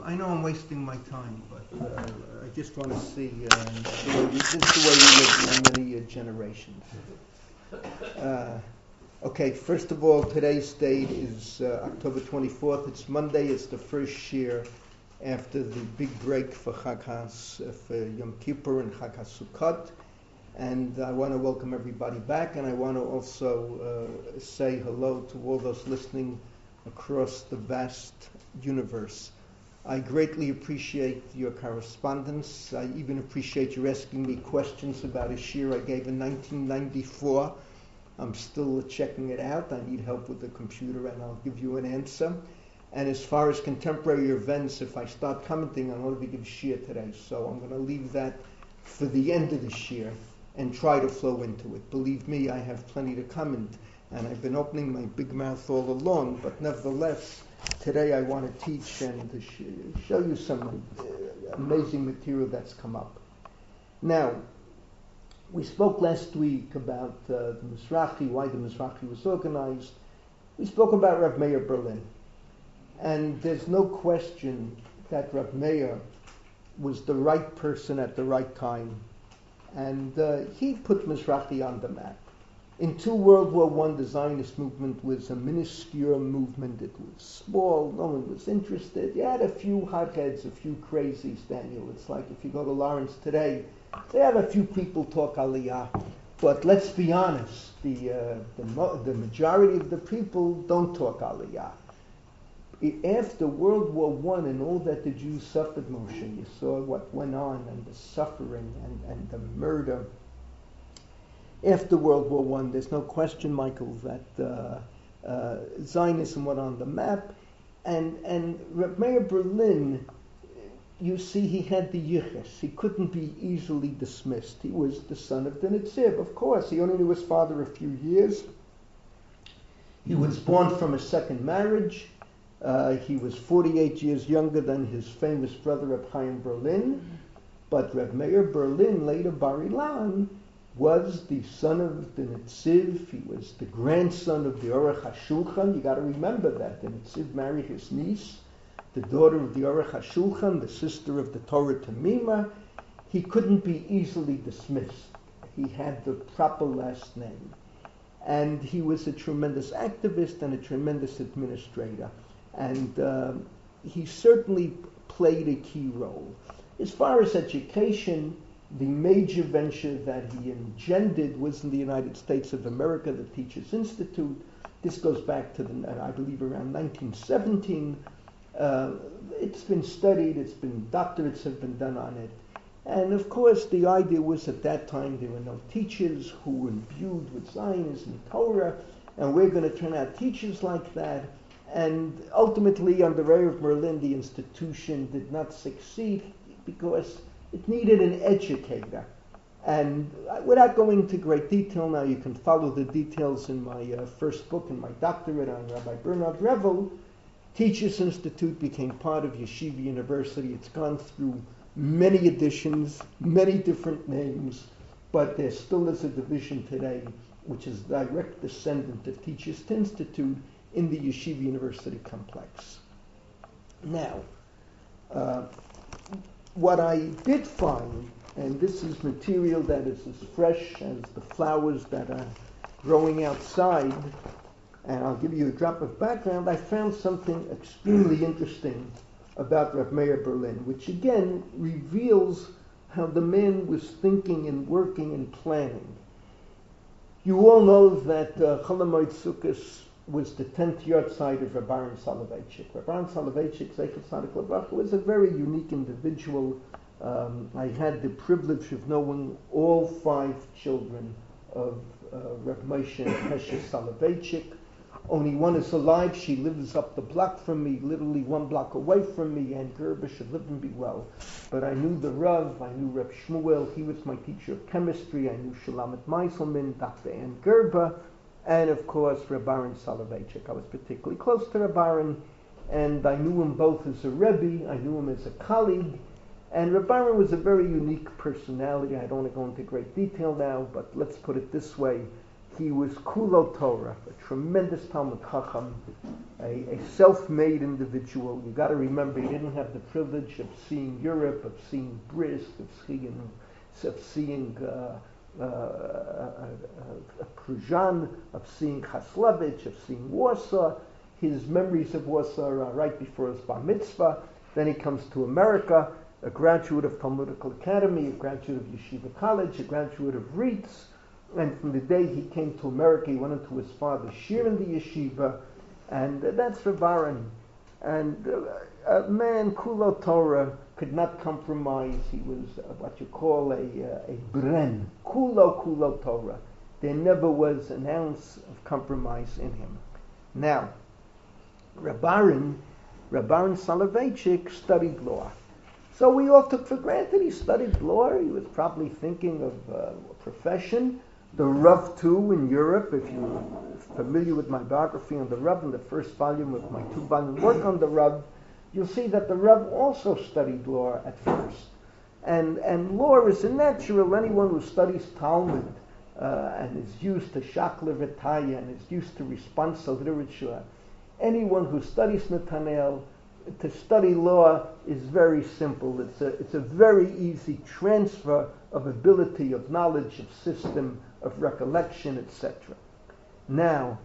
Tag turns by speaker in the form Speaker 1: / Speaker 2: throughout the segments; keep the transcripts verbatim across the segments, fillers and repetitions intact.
Speaker 1: I know I'm wasting my time, but uh, I just want to see uh, the way we, this is the way we live in many uh, generations. Uh, okay, first of all, today's date is uh, October twenty-fourth. It's Monday. It's the first year after the big break for Chag Has, uh, for Yom Kippur and Chag HaSukkot. And I want to welcome everybody back, and I want to also uh, say hello to all those listening across the vast universe. I greatly appreciate your correspondence. I even appreciate you asking me questions about a shiur I gave in nineteen ninety-four. I'm still checking it out. I need help with the computer, and I'll give you an answer. And as far as contemporary events, if I start commenting, I'm going to give shiur today. So I'm going to leave that for the end of the shiur and try to flow into it. Believe me, I have plenty to comment, and I've been opening my big mouth all along, but nevertheless, today I want to teach and to sh- show you some uh, amazing material that's come up. Now, we spoke last week about uh, the Mizrahi, why the Mizrahi was organized. We spoke about Rav Meir Berlin, and there's no question that Rav Meir was the right person at the right time. And uh, he put Mizrahi on the map. In two World War One, the Zionist movement was a minuscule movement. It was small. No one was interested. You had a few hotheads, a few crazies, Daniel. It's like if you go to Lawrence today, they have a few people talk Aliyah. But let's be honest, the, uh, the, mo- the majority of the people don't talk Aliyah. After World War One and all that the Jews suffered, Moshe, you saw what went on and the suffering and, and the murder. After World War One, there's no question, Michael, that uh, uh, Zionism went on the map. And, and Reb Meir Berlin, you see, he had the yichus. He couldn't be easily dismissed. He was the son of the Nitziv, of course. He only knew his father a few years. He was born from a second marriage. Uh, he was forty-eight years younger than his famous brother Reb Chaim Berlin, but Reb Meir Berlin, later Bar Ilan, was the son of the Nitziv. He was the grandson of the Orach HaShulchan. You got to remember that the Nitziv married his niece, the daughter of the Orach HaShulchan, the sister of the Torah Tamima. He couldn't be easily dismissed. He had the proper last name, and he was a tremendous activist and a tremendous administrator. And uh, he certainly played a key role. As far as education, the major venture that he engendered was in the United States of America, the Teachers Institute. This goes back to, the, I believe, around nineteen seventeen. Uh, it's been studied, it's been, doctorates have been done on it. And of course, the idea was at that time there were no teachers who were imbued with Zionism and Torah, and we're going to turn out teachers like that. And ultimately, under Rav Berlin, the institution did not succeed because it needed an educator. And without going into great detail now, you can follow the details in my uh, first book, in my doctorate on Rabbi Bernard Revel. Teachers Institute became part of Yeshiva University. It's gone through many editions, many different names, but there still is a division today which is direct descendant of Teachers Institute in the Yeshiva University complex. Now, uh, what I did find, and this is material that is as fresh as the flowers that are growing outside, and I'll give you a drop of background, I found something extremely interesting about Rav Meir Berlin, which again reveals how the man was thinking and working and planning. You all know that uh, Chol HaMoed Sukkos was the tenth yahrzeit of Reb Aaron Soloveitchik. Reb Aaron Soloveitchik, Zeichet Tzadik Lebracha, was a very unique individual. Um, I had the privilege of knowing all five children of uh, Reb Moshe and Pesha Soloveitchik. Only one is alive. She lives up the block from me, literally one block away from me, and Gerber should live and be well. But I knew the Rav, I knew Reb Shmuel, he was my teacher of chemistry, I knew Shalamet Meiselman, Doctor Ann Gerber, and of course Reb Aaron Soloveitchik. I was particularly close to Reb Aaron, and I knew him both as a Rebbe, I knew him as a colleague, and Reb Aaron was a very unique personality. I don't want to go into great detail now, but let's put it this way. he was Kulo Torah, a tremendous Talmud Chacham, a, a self-made individual. You got to remember, he didn't have the privilege of seeing Europe, of seeing Brisk, of seeing, of seeing uh, uh, uh, uh, Pruzhan, of seeing Haslevich, of seeing Warsaw. His memories of Warsaw are right before his bar mitzvah. Then he comes to America, a graduate of Talmudical Academy, a graduate of Yeshiva College, a graduate of Reitz. And from the day he came to America, he went into his father's shir in the yeshiva, and uh, that's Reb Aaron. And uh, a man, Kulo Torah, could not compromise. He was uh, what you call a, uh, a bren, Kulo Kulo Torah. There never was an ounce of compromise in him. Now, Reb Aaron, Reb Aaron Soloveitchik studied law. So we all took for granted he studied law. He was probably thinking of uh, a profession. The Rav, too, in Europe, if you're familiar with my biography on the Rav, in the first volume of my two-volume work on the Rav, you'll see that the Rav also studied law at first. And, and law is a natural. Anyone who studies Talmud uh, and is used to Shakla V'Taya and is used to responsive literature, anyone who studies Netanel, to study law is very simple. It's a, it's a very easy transfer of ability, of knowledge, of system, of recollection, et cetera. Now,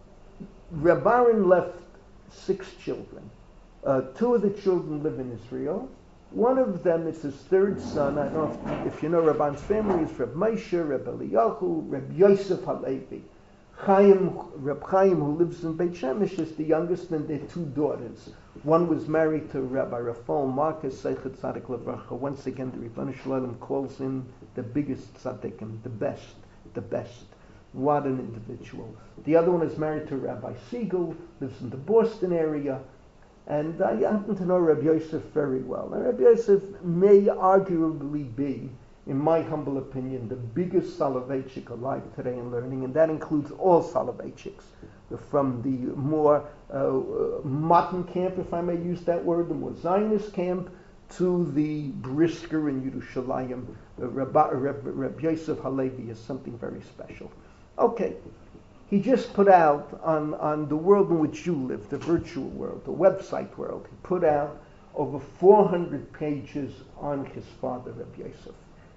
Speaker 1: Reb Aaron left six children. Uh, two of the children live in Israel. One of them is his third son. I don't know if, if you know Reb Aaron's family, is Reb Moshe, Reb Eliyahu, Reb Yosef Halevi. Chaim, Reb Chaim, who lives in Beit Shemesh, is the youngest, and their two daughters. One was married to Rabbi Rafal Marcus, Seichet Tzadik Levracha. Once again, the Rebbeinu Shalom calls in the biggest tzaddikim, the best, the best. What an individual. The other one is married to Rabbi Siegel, lives in the Boston area, and I happen to know Rabbi Yosef very well. And Rabbi Yosef may arguably be, in my humble opinion, the biggest Soloveitchik alive today in learning, and that includes all Soloveitchiks, from the more uh, modern camp, if I may use that word, the more Zionist camp, to the Brisker in Yerushalayim. Uh, Rabbi, Rabbi, Rabbi Yosef Halevi is something very special. Okay, he just put out on, on the world in which you live, the virtual world, the website world, he put out over four hundred pages on his father, Rabbi Yosef.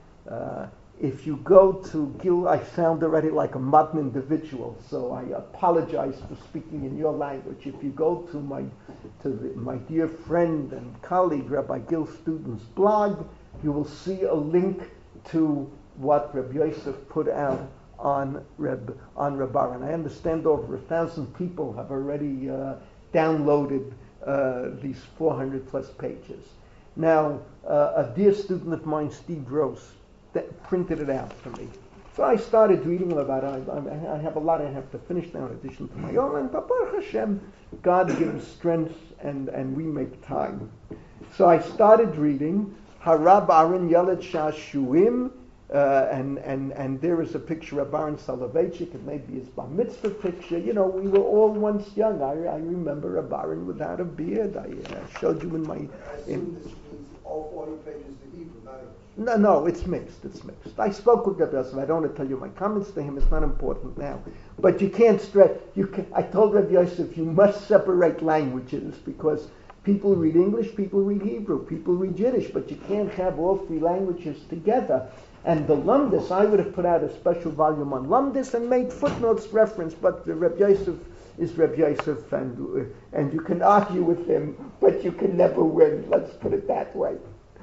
Speaker 1: Uh, if you go to Gil, I sound already like a modern individual, so I apologize for speaking in your language. If you go to my to the, my dear friend and colleague, Rabbi Gil Student's blog, you will see a link to what Rabbi Yosef put out on Reb on Reb Aaron. I understand over a thousand people have already uh, downloaded uh, these four hundred plus pages. Now, uh, a dear student of mine, Steve Gross, that printed it out for me. So I started reading about it. I, I have a lot I have to finish now in addition to my own. And Baruch Hashem, God gives strength and, and we make time. So I started reading Harab Aaron Yeled Shashuim, uh, and, and, and there is a picture of Aaron Soloveitchik. It may be his bar mitzvah picture. You know, we were all once young. I, I remember a Aaron without a beard. I uh, showed you in my...
Speaker 2: I
Speaker 1: in,
Speaker 2: this means all forty pages to Hebrew, not English.
Speaker 1: No, no, it's mixed, it's mixed. I spoke with Rabbi Yosef. I don't want to tell you my comments to him. It's not important now. But you can't stress. You can, I told Rabbi Yosef, you must separate languages because people read English, people read Hebrew, people read Yiddish, but you can't have all three languages together. And the Lumdis, I would have put out a special volume on Lumdis and made footnotes reference, but the Rabbi Yosef is Rabbi Yosef, and, uh, and you can argue with him, but you can never win. Let's put it that way.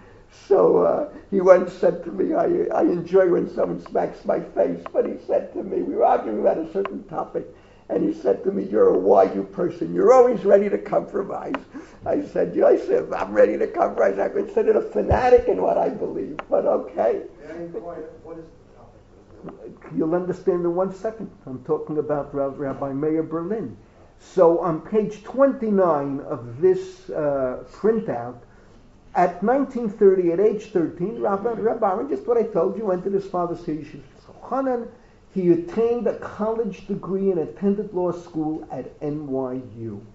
Speaker 1: So uh, he once said to me, I, I enjoy when someone smacks my face, but he said to me, we were arguing about a certain topic, and he said to me, you're a why-you person. You're always ready to compromise. I said, Yosef, I'm ready to compromise. I'm considered a fanatic in what I believe, but okay.
Speaker 2: What is the topic?
Speaker 1: You'll understand in one second. I'm talking about Rabbi Meir Berlin. So on page twenty-nine of this uh, printout, at nineteen thirty, at age thirteen, Rabbi, Rabbi Aaron, just what I told you, went to his father's Yeshiva Chanan. He attained a college degree and attended law school at N Y U.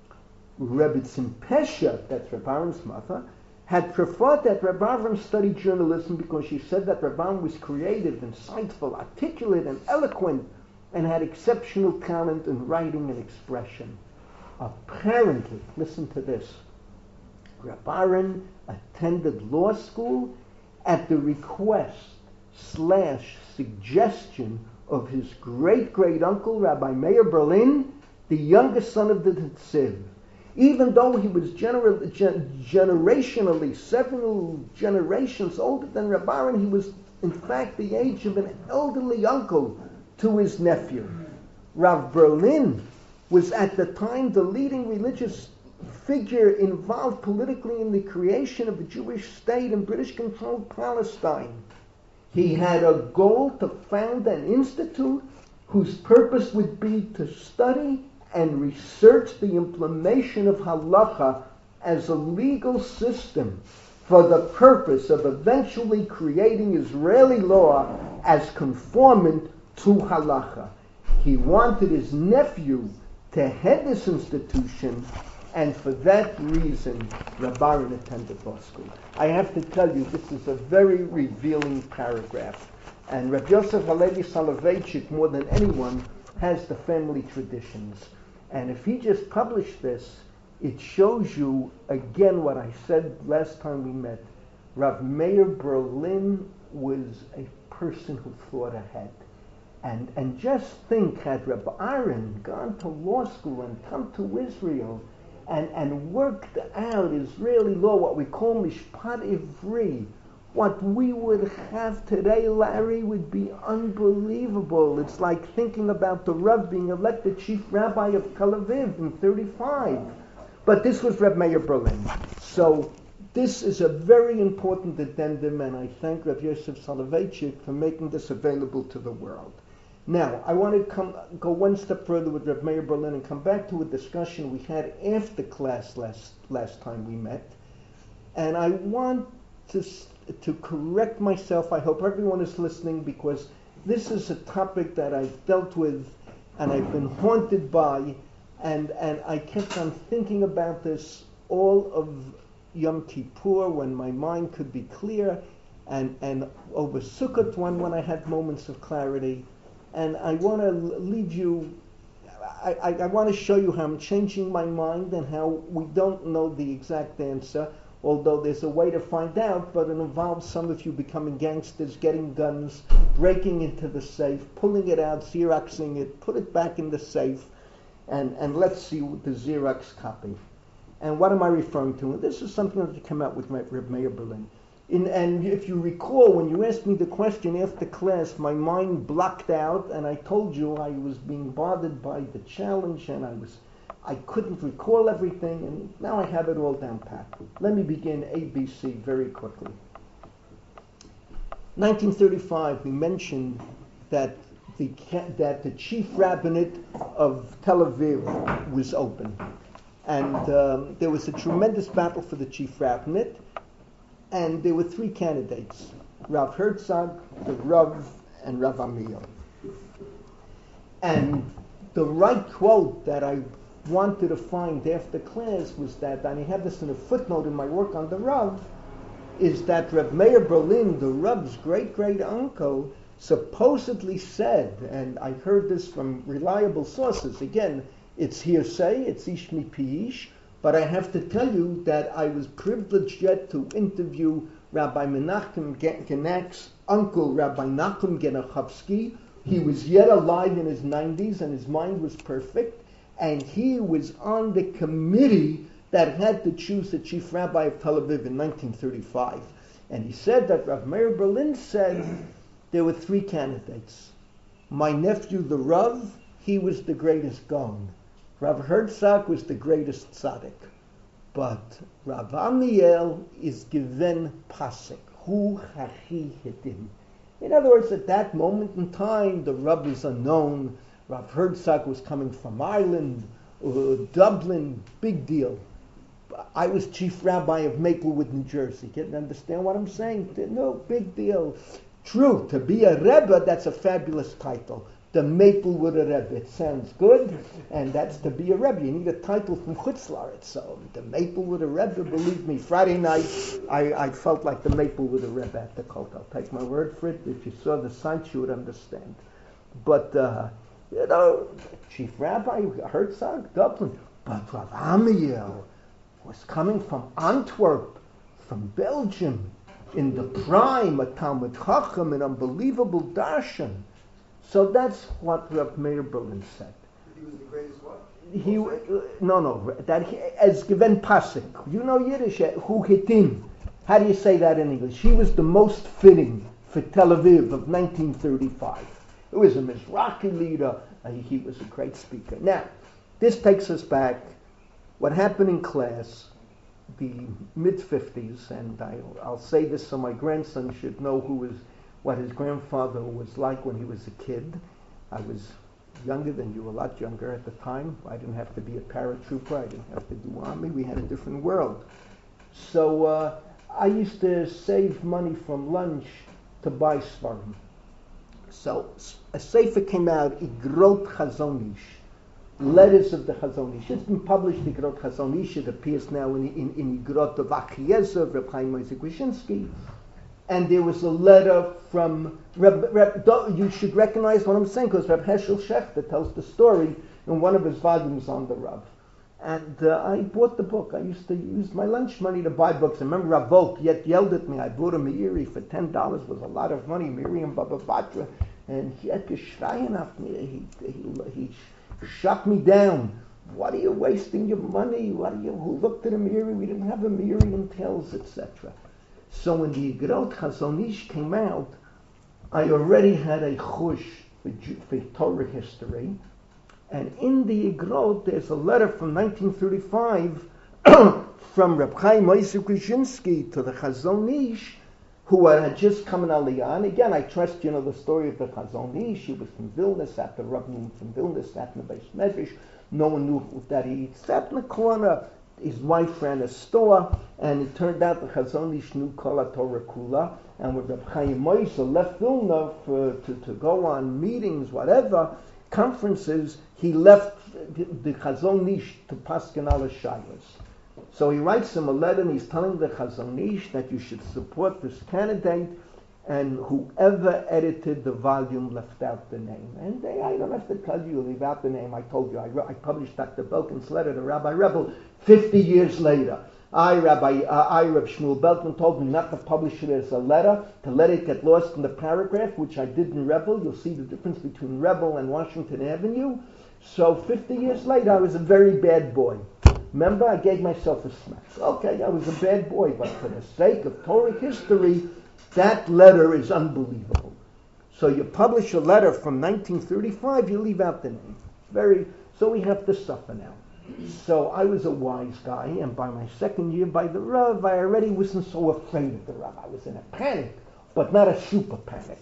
Speaker 1: Rebbetzin Pesha, that's Rabbi Aaron's mother, had preferred that Rabbi Aaron study journalism because she said that Rabbi Aaron was creative, insightful, articulate, and eloquent, and had exceptional talent in writing and expression. Apparently, listen to this, Reb Aaron attended law school at the request slash suggestion of his great-great-uncle, Rabbi Meir Berlin, the youngest son of the Tziv. Even though he was gener- gen- generationally, several generations older than Reb Aaron, he was in fact the age of an elderly uncle to his nephew. Rav Berlin was at the time the leading religious figure involved politically in the creation of a Jewish state in British-controlled Palestine. He had a goal to found an institute whose purpose would be to study and research the implementation of halacha as a legal system for the purpose of eventually creating Israeli law as conformant to halacha. He wanted his nephew to head this institution, and for that reason, Reb Aaron attended law school. I have to tell you, this is a very revealing paragraph. And Reb Yosef Halevi Soloveitchik, more than anyone, has the family traditions. And if he just published this, it shows you, again, what I said last time we met. Rav Meir Berlin was a person who thought ahead. And, and just think, had Reb Aaron gone to law school and come to Israel and, and worked out Israeli law, what we call Mishpat Ivri, what we would have today, Larry, would be unbelievable. It's like thinking about the Rav being elected chief rabbi of Tel Aviv in thirty-five. But this was Reb Meir Berlin. So this is a very important addendum, and I thank Rav Yosef Soloveitchik for making this available to the world. Now, I want to come go one step further with Reb Meir Berlin and come back to a discussion we had after class last last time we met. And I want to to correct myself. I hope everyone is listening, because this is a topic that I've dealt with and I've been haunted by, and, and I kept on thinking about this all of Yom Kippur when my mind could be clear, and, and over Sukkot when, when I had moments of clarity. And I want to lead you, I, I, I want to show you how I'm changing my mind and how we don't know the exact answer, although there's a way to find out, but it involves some of you becoming gangsters, getting guns, breaking into the safe, pulling it out, Xeroxing it, put it back in the safe, and, and let's see the Xerox copy. And what am I referring to? And this is something that came out with Reb Meir Berlin. In, and if you recall, when you asked me the question after class, my mind blocked out, and I told you I was being bothered by the challenge, and I was I couldn't recall everything, and now I have it all down pat. Let me begin A B C very quickly. nineteen thirty-five, we mentioned that the that the chief rabbinate of Tel Aviv was open, and um, there was a tremendous battle for the chief rabbinate, and there were three candidates: Rav Herzog, the Rav, and Rav Amiel. And the right quote that I wanted to find after class was that, and I have this in a footnote in my work on the Rav, is that Reb Meir Berlin, the Rav's great-great-uncle, supposedly said, and I heard this from reliable sources, again, it's hearsay, it's ish mipi ish, but I have to tell you that I was privileged yet to interview Rabbi Menachem Genak's uncle, Rabbi Nachum Genachovsky. He was yet alive in his nineties, and his mind was perfect. And he was on the committee that had to choose the chief rabbi of Tel Aviv in nineteen thirty-five. And he said that Rav Meir Berlin said there were three candidates. My nephew, the Rav, he was the greatest Gaon. Rav Herzog was the greatest tzaddik. But Rav Amiel is given pasik. Hu hachi hitim. In other words, at that moment in time, the Rav is unknown. Rav Herzog was coming from Ireland, uh, Dublin, big deal. I was chief rabbi of Maplewood, New Jersey. Can you understand what I'm saying? No, big deal. True, to be a Rebbe, that's a fabulous title. The Maplewood Rebbe. It sounds good, and that's to be a Rebbe. You need a title from Chutz La'aretz. So the Maplewood Rebbe, believe me, Friday night, I, I felt like the Maplewood Rebbe at the cult. I'll take my word for it. If you saw the sights, you would understand. But uh, You know, Chief Rabbi Herzog, Dublin. But Rav Amiel was coming from Antwerp, from Belgium, in the prime, a Talmud Chacham, an unbelievable darshan. So that's what Rav Meir Berlin said.
Speaker 2: He was the greatest what?
Speaker 1: He uh, no no that he, as given pasuk. You know Yiddish. Who hit him? How do you say that in English? He was the most fitting for Tel Aviv of nineteen thirty-five. It was a Mizrahi leader. Uh, he was a great speaker. Now, this takes us back. What happened in class, the mid fifties, and I'll, I'll say this so my grandson should know who was, what his grandfather was like when he was a kid. I was younger than you, a lot younger at the time. I didn't have to be a paratrooper. I didn't have to do army. We had a different world. So uh, I used to save money from lunch to buy Svarim. So a sefer came out, Igrot Chazon Ish, Letters of the Chazon Ish. It's been published, Igrot Chazon Ish. It appears now in, in, in Igrot of Achiezer, Reb Chaim Moshe Grishinsky. And there was a letter from Reb, Reb, you should recognize what I'm saying, because Reb Heschel Shechter tells the story in one of his volumes on the Rav. And uh, I bought the book. I used to use my lunch money to buy books. I remember Rav Volk yet yelled at me. I bought a Meiri for ten dollars. Was a lot of money, Miriam Baba Batra. And he had geschreien auf me. He, he, he shut me down. What are you wasting your money? What are you, who looked at a Meiri? We didn't have a Meiri in Tales, et cetera. So when the Igrot Chazon Ish came out, I already had a chush for, for Torah history. And in the Igrot, there's a letter from nineteen thirty-five from Reb Chaim Moshe Grishinsky to the Chazon Ish, who had just come in Aliyah. And again, I trust you know the story of the Chazon Ish. He was from Vilna, sat the Rabbim from Vilna, sat in the Beis Medrash. No one knew that he sat in the corner. His wife ran a store, and it turned out the Chazon Ish knew Kol Torah Kula. And when Reb Chaim Moshe left Vilna for, to, to go on meetings, whatever, conferences, he left the, the Chazon Ish to Paskin al Shaylas. So he writes him a letter, and he's telling the Chazon Ish that you should support this candidate, and whoever edited the volume left out the name. And they, I don't have to tell you, leave out the name. I told you, I, I published Doctor Belkin's letter to Rabbi Rebel fifty years later. I, Rabbi, uh, I, Reb Shmuel Belkin, told me not to publish it as a letter, to let it get lost in the paragraph, which I did in Rebel. You'll see the difference between Rebel and Washington Avenue. So fifty years later, I was a very bad boy. Remember, I gave myself a smack. Okay, I was a bad boy, but for the sake of Torah history, that letter is unbelievable. So you publish a letter from nineteen thirty-five, you leave out the name. Very. So we have to suffer now. So I was a wise guy, and by my second year by the Rav, I already wasn't so afraid of the Rav. I was in a panic, but not a super panic.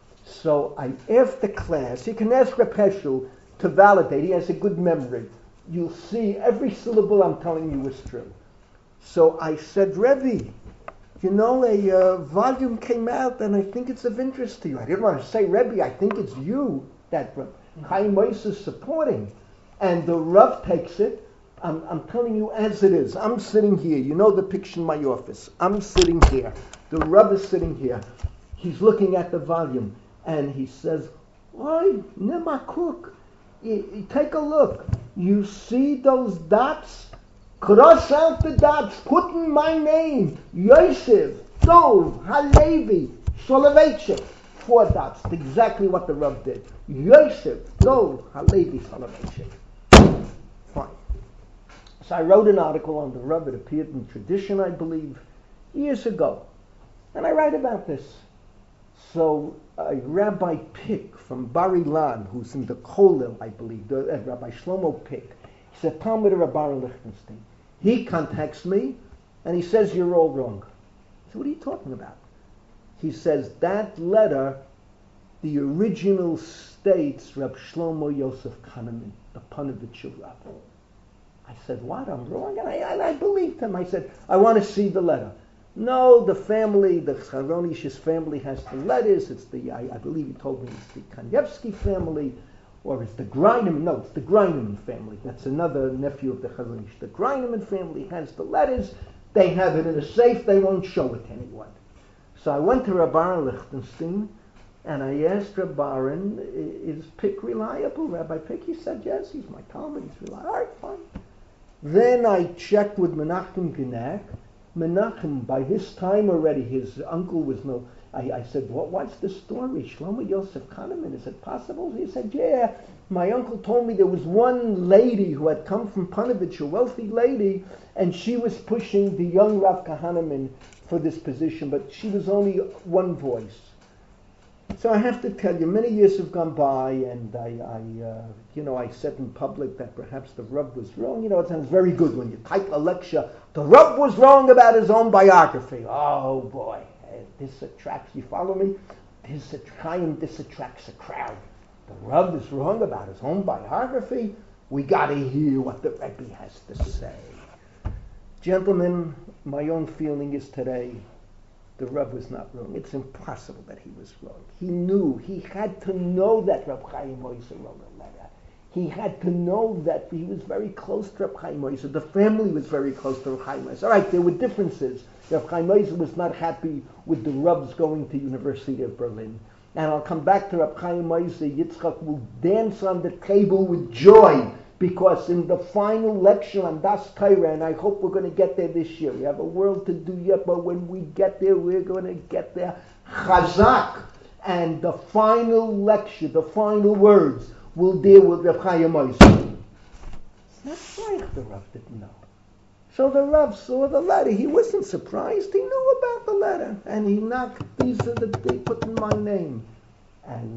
Speaker 1: So I, after class, you can ask Reb Heschel to validate. He has a good memory. You'll see every syllable I'm telling you is true. So I said, Rebbe, you know, a uh, volume came out, and I think it's of interest to you. I didn't want to say, Rebbe, I think it's you that Chaim Moshe is supporting. And the Rav takes it. I'm, I'm telling you as it is. I'm sitting here. You know the picture in my office. I'm sitting here. The Rav is sitting here. He's looking at the volume, and he says, Oi, Nima Cook, take a look. You see those dots? Cross out the dots. Put in my name. Yosef, Dov, Halevi, Soloveitchik. Four dots. Exactly what the Rav did. Yosef, Dov, Halevi, Soloveitchik. Fine. So I wrote an article on the Rav. It appeared in Tradition, I believe, years ago. And I write about this. So a Rabbi Pick from Bar Ilan, who's in the Kollel, I believe, the, uh, Rabbi Shlomo Pick, he's a Talmud of Rabbi Lichtenstein. He contacts me, and he says, you're all wrong. So what are you talking about? He says, that letter, the original states Reb Shlomo Yosef Kahneman, the Panovich Rav. I said, what? I'm wrong? And I, and I believed him. I said, I want to see the letter. No, the family, the Chazon Ish's family has the letters. It's the, I, I believe he told me it's the Kanievsky family, or it's the Greineman. No, it's the Greineman family. That's another nephew of the Chazon Ish. The Greineman family has the letters. They have it in a safe. They won't show it to anyone. So I went to Rabbi Lichtenstein, And I asked Reb Baron, is Pick reliable? Rabbi Pick, he said, yes, he's my Talmud, he's reliable. All right, fine. Then I checked with Menachem Genack. Menachem, by this time already, his uncle was no... I, I said, what, what's the story? Shlomo Yosef Kahneman, is it possible? He said, yeah. My uncle told me there was one lady who had come from Panovich, a wealthy lady, and she was pushing the young Rav Kahneman for this position, but she was only one voice. So I have to tell you, many years have gone by, and I, I uh, you know, I said in public that perhaps the Rav was wrong. You know, it sounds very good when you title a lecture, the Rav was wrong about his own biography. Oh boy, this attracts, you follow me? This, Chaim, this attracts a crowd. The Rav is wrong about his own biography. We got to hear what the Rebbe has to say. Gentlemen, my own feeling is today, the Rav was not wrong. It's impossible that he was wrong. He knew, he had to know that Reb Chaim Moshe wrote a letter. He had to know that he was very close to Reb Chaim Moshe. The family was very close to Reb Chaim Moshe. All right, there were differences. Reb Chaim Moshe was not happy with the Ravs going to University of Berlin. And I'll come back to Reb Chaim Moshe. Yitzchak will dance on the table with joy, because in the final lecture on Das Torah, and I hope we're going to get there this year. We have a world to do yet, but when we get there, we're going to get there chazak. And the final lecture, the final words, will deal with Reb Chaim Moshe. That's right, the Rav didn't know. So the Rav saw the letter. He wasn't surprised. He knew about the letter. And he knocked, these are the, they put in my name. And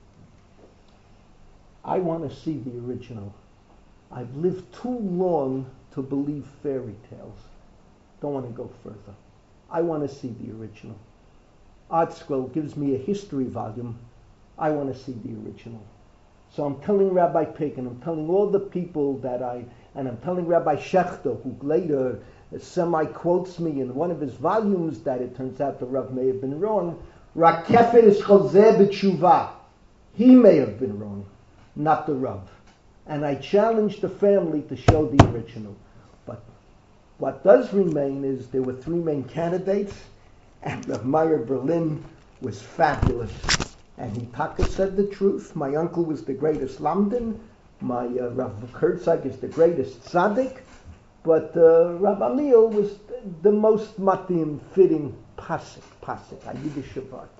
Speaker 1: I want to see the original. I've lived too long to believe fairy tales. Don't want to go further. I want to see the original. ArtScroll gives me a history volume. I want to see the original. So I'm telling Rabbi Pick, and I'm telling all the people that I, and I'm telling Rabbi Schechter, who later semi-quotes me in one of his volumes that it turns out the Rav may have been wrong. Rakefet is chozeh b'tshuva. He may have been wrong, not the Rav. And I challenged the family to show the original. But what does remain is there were three main candidates, and Rav Meyer Berlin was fabulous. And he taka said the truth. My uncle was the greatest Lamdan. My uh, Rav Kurtzak is the greatest tzaddik. But uh, Rav Amiel was the most matim, fitting pasik, pasik, Ayidish Shabbat.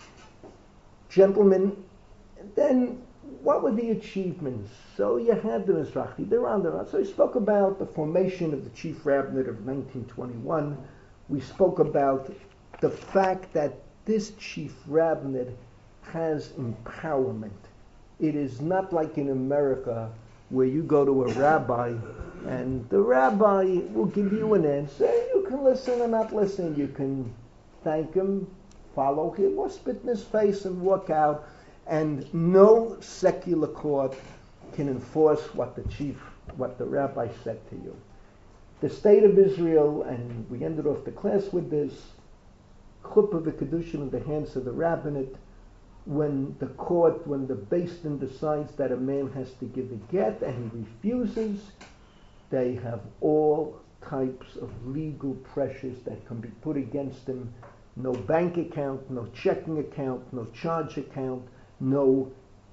Speaker 1: Gentlemen, then what were the achievements? So you had the Mizrahi, they're on the So we spoke about the formation of the chief rabbinate of nineteen twenty-one. We spoke about the fact that this chief rabbinate has empowerment. It is not like in America where you go to a rabbi and the rabbi will give you an answer. You can listen or not listen. You can thank him, follow him, or spit in his face and walk out. And no secular court can enforce what the chief, what the rabbi said to you. The state of Israel, and we ended off the class with this, chuppah v'kedushin in the hands of the rabbinate. When the court, when the Beis Din decides that a man has to give a get and he refuses, they have all types of legal pressures that can be put against him. No bank account, no checking account, no charge account, no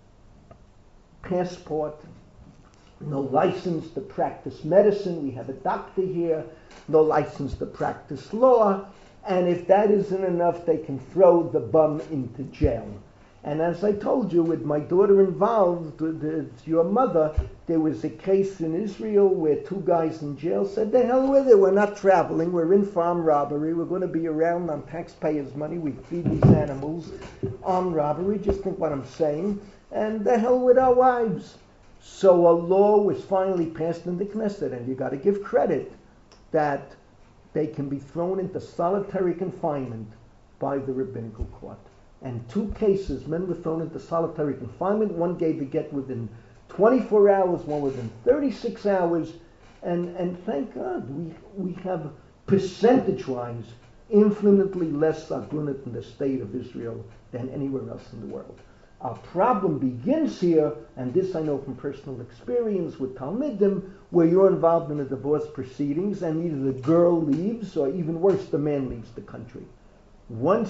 Speaker 1: passport, no license to practice medicine. We have a doctor here, no license to practice law. And if that isn't enough, they can throw the bum into jail. And as I told you, with my daughter involved, with your mother, there was a case in Israel where two guys in jail said, the hell with it, we're not traveling, we're in farm robbery, we're going to be around on taxpayers' money, we feed these animals, armed robbery, just think what I'm saying, and the hell with our wives. So a law was finally passed in the Knesset, and you got to give credit that they can be thrown into solitary confinement by the rabbinical court. And two cases, men were thrown into solitary confinement. One gave a get within twenty-four hours, one within thirty-six hours. And, and thank God, we, we have percentage-wise infinitely less agunat in the state of Israel than anywhere else in the world. Our problem begins here, and this I know from personal experience with Talmidim, where you're involved in the divorce proceedings, and either the girl leaves, or even worse, the man leaves the country. Once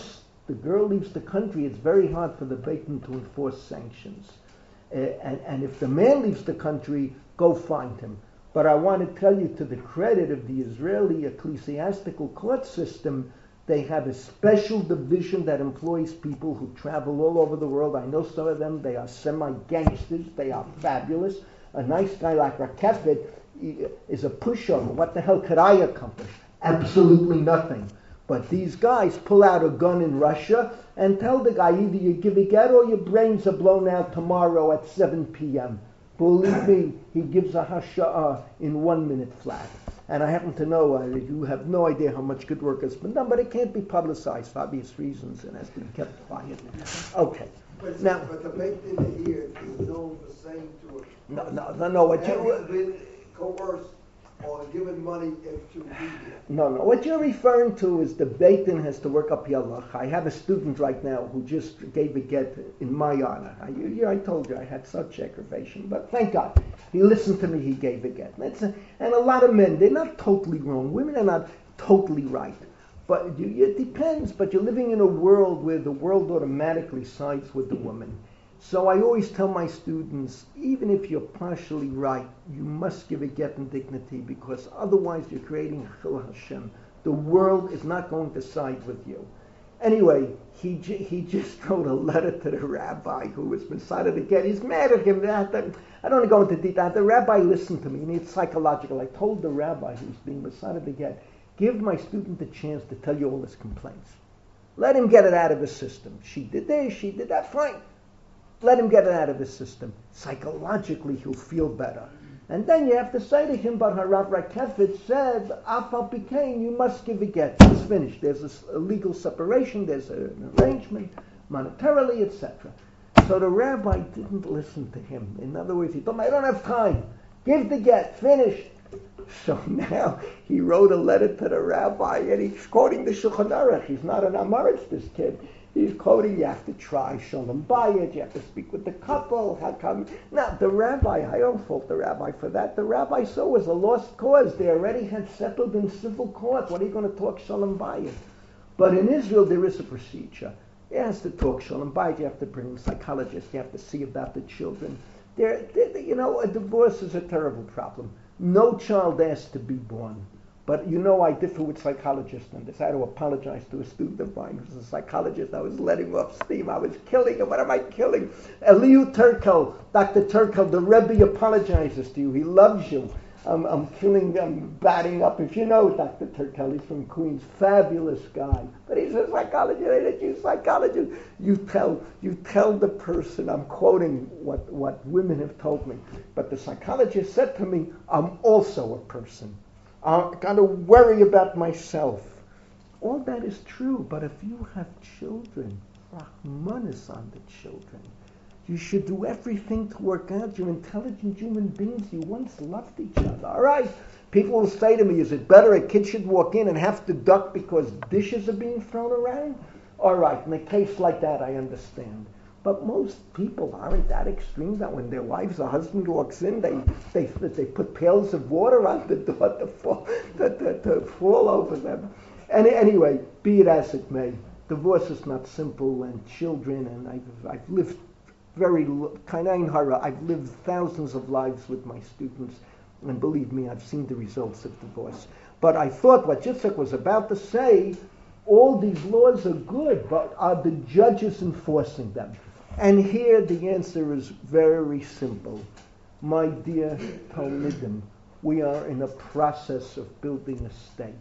Speaker 1: the girl leaves the country, it's very hard for the Beit Din to enforce sanctions. Uh, and, and if the man leaves the country, go find him. But I want to tell you, to the credit of the Israeli ecclesiastical court system, they have a special division that employs people who travel all over the world. I know some of them. They are semi-gangsters. They are fabulous. A nice guy like Rakefet is a pushover. What the hell could I accomplish? Absolutely nothing. But these guys pull out a gun in Russia and tell the guy, either you give a get or your brains are blown out tomorrow at seven p.m. Believe me, he gives a hasha'ah in one minute flat. And I happen to know, uh, you have no idea how much good work has been done, but it can't be publicized for obvious reasons and has to be kept quiet. Okay.
Speaker 2: But,
Speaker 1: Now,
Speaker 2: but the Beit Din here is known for saying to it.
Speaker 1: no, no, no, no. What
Speaker 2: Have
Speaker 1: you,
Speaker 2: you been coerced or given money if to be here?
Speaker 1: No, no. What you're referring to is the Beit Din has to work up Yalach. I have a student right now who just gave a get in my honor. I, you, I told you I had such aggravation, but thank God. He listened to me, he gave a get. That's a, and a lot of men, they're not totally wrong. Women are not totally right. But you, it depends. But you're living in a world where the world automatically sides with the woman. So I always tell my students, even if you're partially right, you must give a get in dignity, because otherwise you're creating Chil Hashem. The world is not going to side with you. Anyway, he j- he just wrote a letter to the rabbi who was beside the get. He's mad at him. I don't want to go into detail. The rabbi listened to me, and it's psychological. I told the rabbi who's being beside the get, give my student a chance to tell you all his complaints. Let him get it out of his system. She did this, she did that, fine. Let him get it out of his system. Psychologically, he'll feel better. And then you have to say to him, but Harav Rakefet said, Afal Pikain, you must give a get. It's finished. There's a, a legal separation, there's a, an arrangement, monetarily, et cetera. So the rabbi didn't listen to him. In other words, he told me, I don't have time. Give the get, finished. So now he wrote a letter to the rabbi, and he's quoting the Shulchan Aruch. He's not an Amaritz, this kid. He's quoting, you have to try Shalom Bayit, you have to speak with the couple, how come? Now, the rabbi, I don't fault the rabbi for that. The rabbi saw it was a lost cause. They already had settled in civil court. What are you going to talk Shalom Bayit? But in Israel, there is a procedure. It has to talk Shalom Bayit. You have to bring psychologists. You have to see about the children. There, you know, a divorce is a terrible problem. No child asked to be born. But you know, I differ with psychologists on this. I had to apologize to a student of mine who's a psychologist. I was letting off steam. I was killing him. What am I killing? Eliu Turkel, Doctor Turkel, the Rebbe apologizes to you. He loves you. I'm, I'm killing, I'm batting up. If you know Doctor Turkel, he's from Queens. Fabulous guy. But he's a psychologist. I didn't use psychologist. You tell, you tell the person, I'm quoting what, what women have told me. But the psychologist said to me, I'm also a person. I've got to worry about myself. All that is true, but if you have children, Rahman is on the children. You should do everything to work out. You're intelligent human beings. You once loved each other. All right. People will say to me, is it better a kid should walk in and have to duck because dishes are being thrown around? All right. In a case like that, I understand. But most people aren't that extreme that when their wives or husband walks in, they they they put pails of water on the door to fall, to, to, to fall over them. And anyway, be it as it may, divorce is not simple, and children, and I've, I've lived very, Kainain Hara, I've lived thousands of lives with my students, and believe me, I've seen the results of divorce. But I thought what Yitzhak was about to say, all these laws are good, but are the judges enforcing them? And here the answer is very simple. My dear Talmidim, we are in a process of building a state.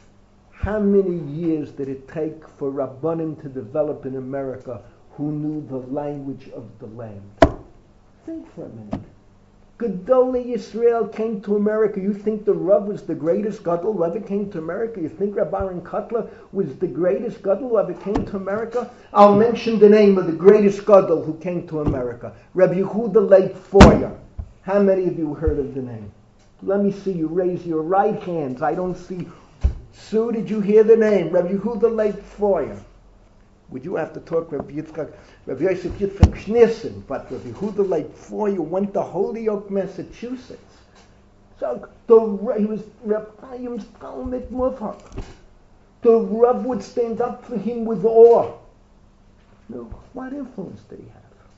Speaker 1: How many years did it take for Rabbanim to develop in America who knew the language of the land? Think for a minute. Gedolei Yisrael came to America. You think the Rav was the greatest gadol who ever came to America? You think Rabbi Aaron Kotler was the greatest gadol who ever came to America? I'll mention the name of the greatest gadol who came to America. Rabbi Yehuda Leib Foyer. How many of you heard of the name? Let me see you raise your right hands. I don't see. Sue, did you hear the name? Rabbi Yehuda Leib Foyer. Would you have to talk Rabbi Yitzchak, Rabbi Yosef Yitzchak Schneerson, but Rabbi Yehuda Leib Foyer went to Holyoke, Massachusetts. So the, he was Rabbi Chaim's Talmid Muvhak. The Rav would stand up for him with awe. No, what influence did he have?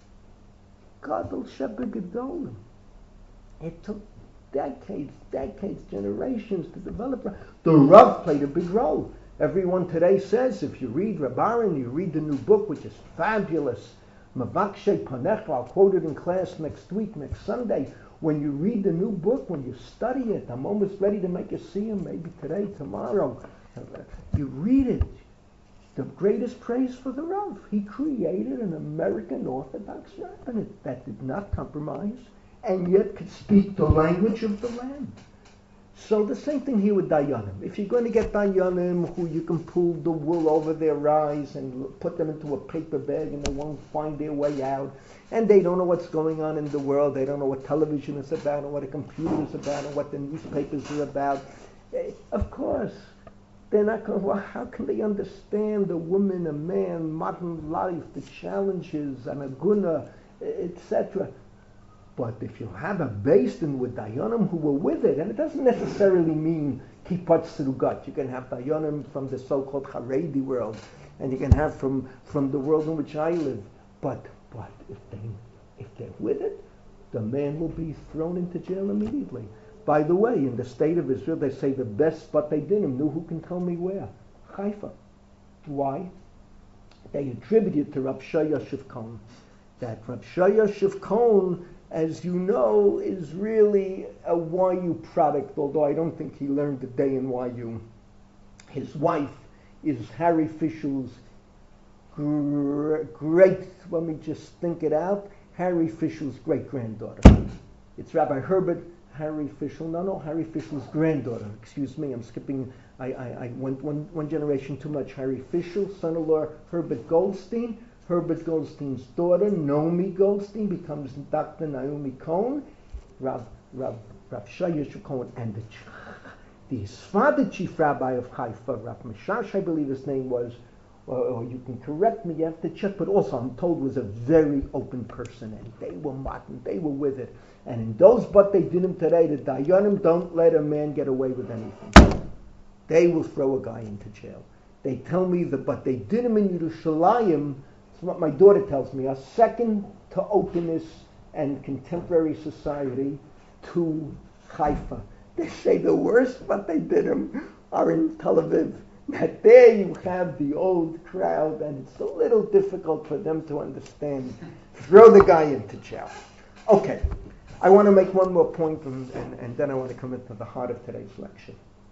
Speaker 1: Gadol Shepherd Gedolim. It took decades, decades, generations to develop. The Rav played a big role. Everyone today says, if you read Reb Aaron, you read the new book, which is fabulous, Mavakshe Panecha, I'll quote it in class next week, next Sunday. When you read the new book, when you study it, I'm almost ready to make a siyum, maybe today, tomorrow. You read it. The greatest praise for the Rav. He created an American Orthodox rabbinate that did not compromise and yet could speak the language of the land. So the same thing here with Dayanim. If you're going to get Dayanim who you can pull the wool over their eyes and put them into a paper bag and they won't find their way out, and they don't know what's going on in the world, they don't know what television is about and what a computer is about and what the newspapers are about, of course, they're not going to, well, how can they understand a woman, a man, modern life, the challenges, and a guna, et cetera. But if you have a beis din with dayanim who were with it, and it doesn't necessarily mean kippot surugat. You can have dayanim from the so-called Haredi world, and you can have from, from the world in which I live. But but if they if they're with it, the man will be thrown into jail immediately. By the way, in the state of Israel, they say the best batei dinim knew. Who can tell me where? Haifa. Why? They attribute it to Rav Shaya Shivkon. That Rav Shaya Shivkon, as you know, is really a Y U product, although I don't think he learned a day in Y U. His wife is Harry Fischel's gr- great, let me just think it out, Harry Fischel's great-granddaughter. It's Rabbi Herbert Harry Fischel, no, no, Harry Fischel's granddaughter. Excuse me, I'm skipping, I, I, I went one, one generation too much. Harry Fischel, son-in-law Herbert Goldstein. Herbert Goldstein's daughter, Naomi Goldstein, becomes Doctor Naomi Cohen, Rav, Rav, Rav Shaya Cohen, and the, the his father, chief rabbi of Haifa, Rav Mishash, I believe his name was, or, or you can correct me, you have to check, but also I'm told was a very open person, and they were modern, they were with it. And in those batei dinim today, the dayanim don't let a man get away with anything. They will throw a guy into jail. They tell me that batei dinim in Yerushalayim, it's what my daughter tells me, are second to openness and contemporary society to Haifa. They say the worst batei dinim are in Tel Aviv. That there you have the old crowd, and it's a little difficult for them to understand. Throw the guy into jail. Okay. I want to make one more point, and, and, and then I want to come into the heart of today's lecture.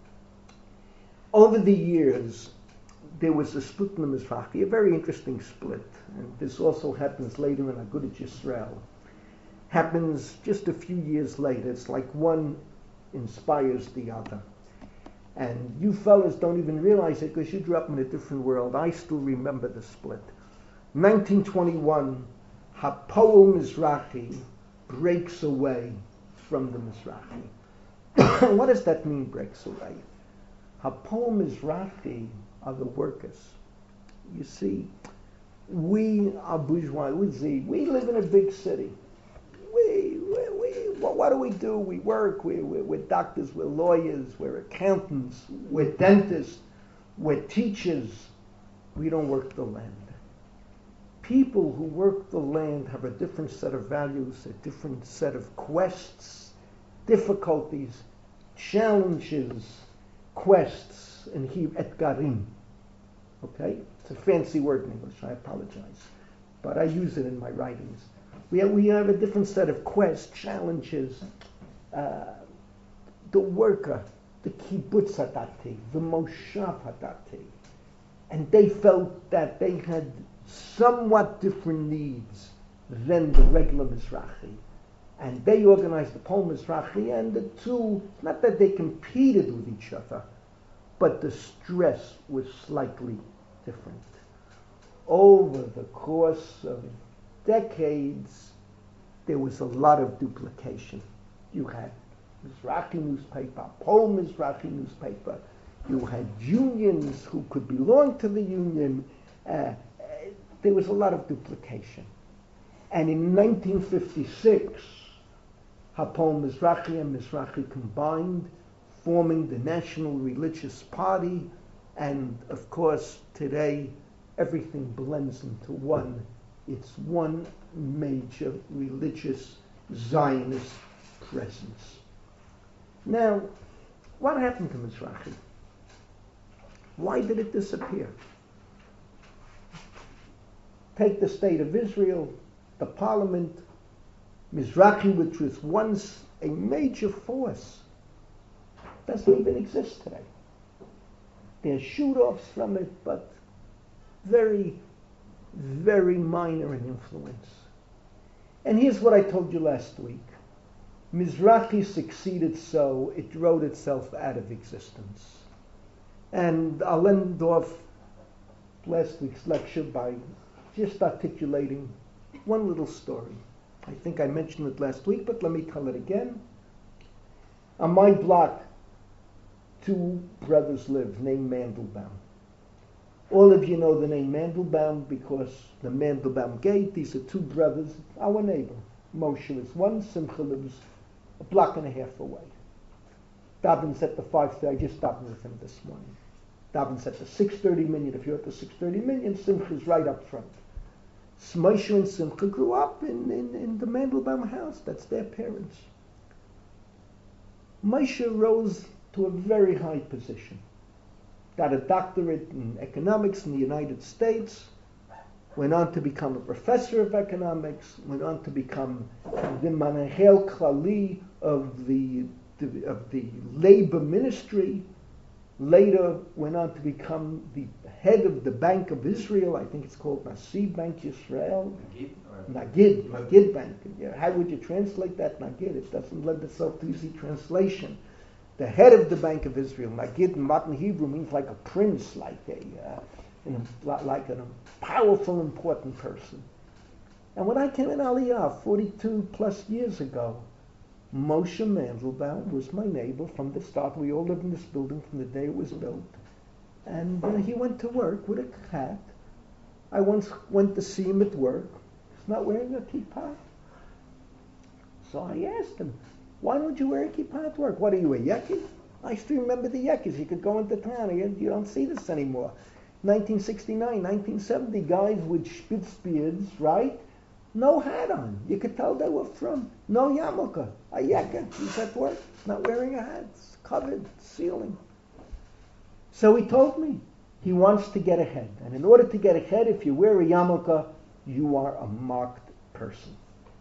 Speaker 1: Over the years, there was a split in the Mizrahi, a very interesting split, and this also happens later in Agudat Yisrael. Happens just a few years later. It's like one inspires the other. And you fellas don't even realize it because you grew up in a different world. I still remember the split. nineteen twenty-one, Hapoel Mizrahi breaks away from the Mizrahi. What does that mean, breaks away? Hapoel Mizrahi are the workers. You see, we are bourgeoisie. We live in a big city. We, we, we what, what do we do? We work. We, we, we're doctors. We're lawyers. We're accountants. We're dentists. We're teachers. We don't work the land. People who work the land have a different set of values, a different set of quests, difficulties, challenges, quests, and he etgarim. Okay? It's a fancy word in English, I apologize. But I use it in my writings. We have, we have a different set of quests, challenges. Uh, the worker, the kibbutz hadati, the moshav hadati. And they felt that they had somewhat different needs than the regular Mizrahi. And they organized the Pol Mizrahi, and the two, not that they competed with each other, but the stress was slightly different. Over the course of decades, there was a lot of duplication. You had Mizrahi newspaper, Pol Mizrahi newspaper. You had unions who could belong to the union. Uh, there was a lot of duplication. And in nineteen fifty-six, Hapoel Mizrahi and Mizrahi combined, forming the National Religious Party, and of course today everything blends into one. It's one major religious Zionist presence. Now, what happened to Mizrachi? Why did it disappear? Take the state of Israel, the parliament, Mizrachi, which was once a major force, doesn't even exist today. There's shoot-offs from it, but very, very minor in influence. And here's what I told you last week. Mizrachi succeeded so it wrote itself out of existence. And I'll end off last week's lecture by just articulating one little story. I think I mentioned it last week, but let me tell it again. On my block, two brothers live named Mandelbaum. All of you know the name Mandelbaum because the Mandelbaum Gate. These are two brothers, our neighbor. Moshe is one, Simcha lives a block and a half away. Dobbins at the five thirty, I just stopped with him this morning. Dobbins at the six thirty minyan. If you're at the six thirty minyan, Simcha's right up front. Moshe and Simcha grew up in, in, in the Mandelbaum house. That's their parents. Moshe rose to a very high position. Got a doctorate in economics in the United States. Went on to become a professor of economics. Went on to become the Manahel Klali of the, the, of the labor ministry. Later went on to become the head of the Bank of Israel. I think it's called Nasi Bank Yisrael. Nagid, Nagid Bank. Yeah, how would you translate that, Nagid? It doesn't lend itself to easy translation. The head of the Bank of Israel, Nagid in modern Hebrew means like a prince, like a, uh, you know, like a powerful, important person. And when I came in Aliyah forty-two plus years ago, Moshe Mandelbaum was my neighbor from the start. We all lived in this building from the day it was built. And uh, he went to work with a hat. I once went to see him at work. He's not wearing a kippah. So I asked him, why don't you wear a kippah at work? What are you, a yekid? I still remember the yekis. You could go into town. You, you don't see this anymore. nineteen sixty-nine, nineteen seventy, guys with spitz beards, right? No hat on. You could tell they were from no yarmulke. A yekid. He's at work. He's not wearing a hat. It's covered, ceiling. So he told me he wants to get ahead. And in order to get ahead, if you wear a yarmulke, you are a marked person.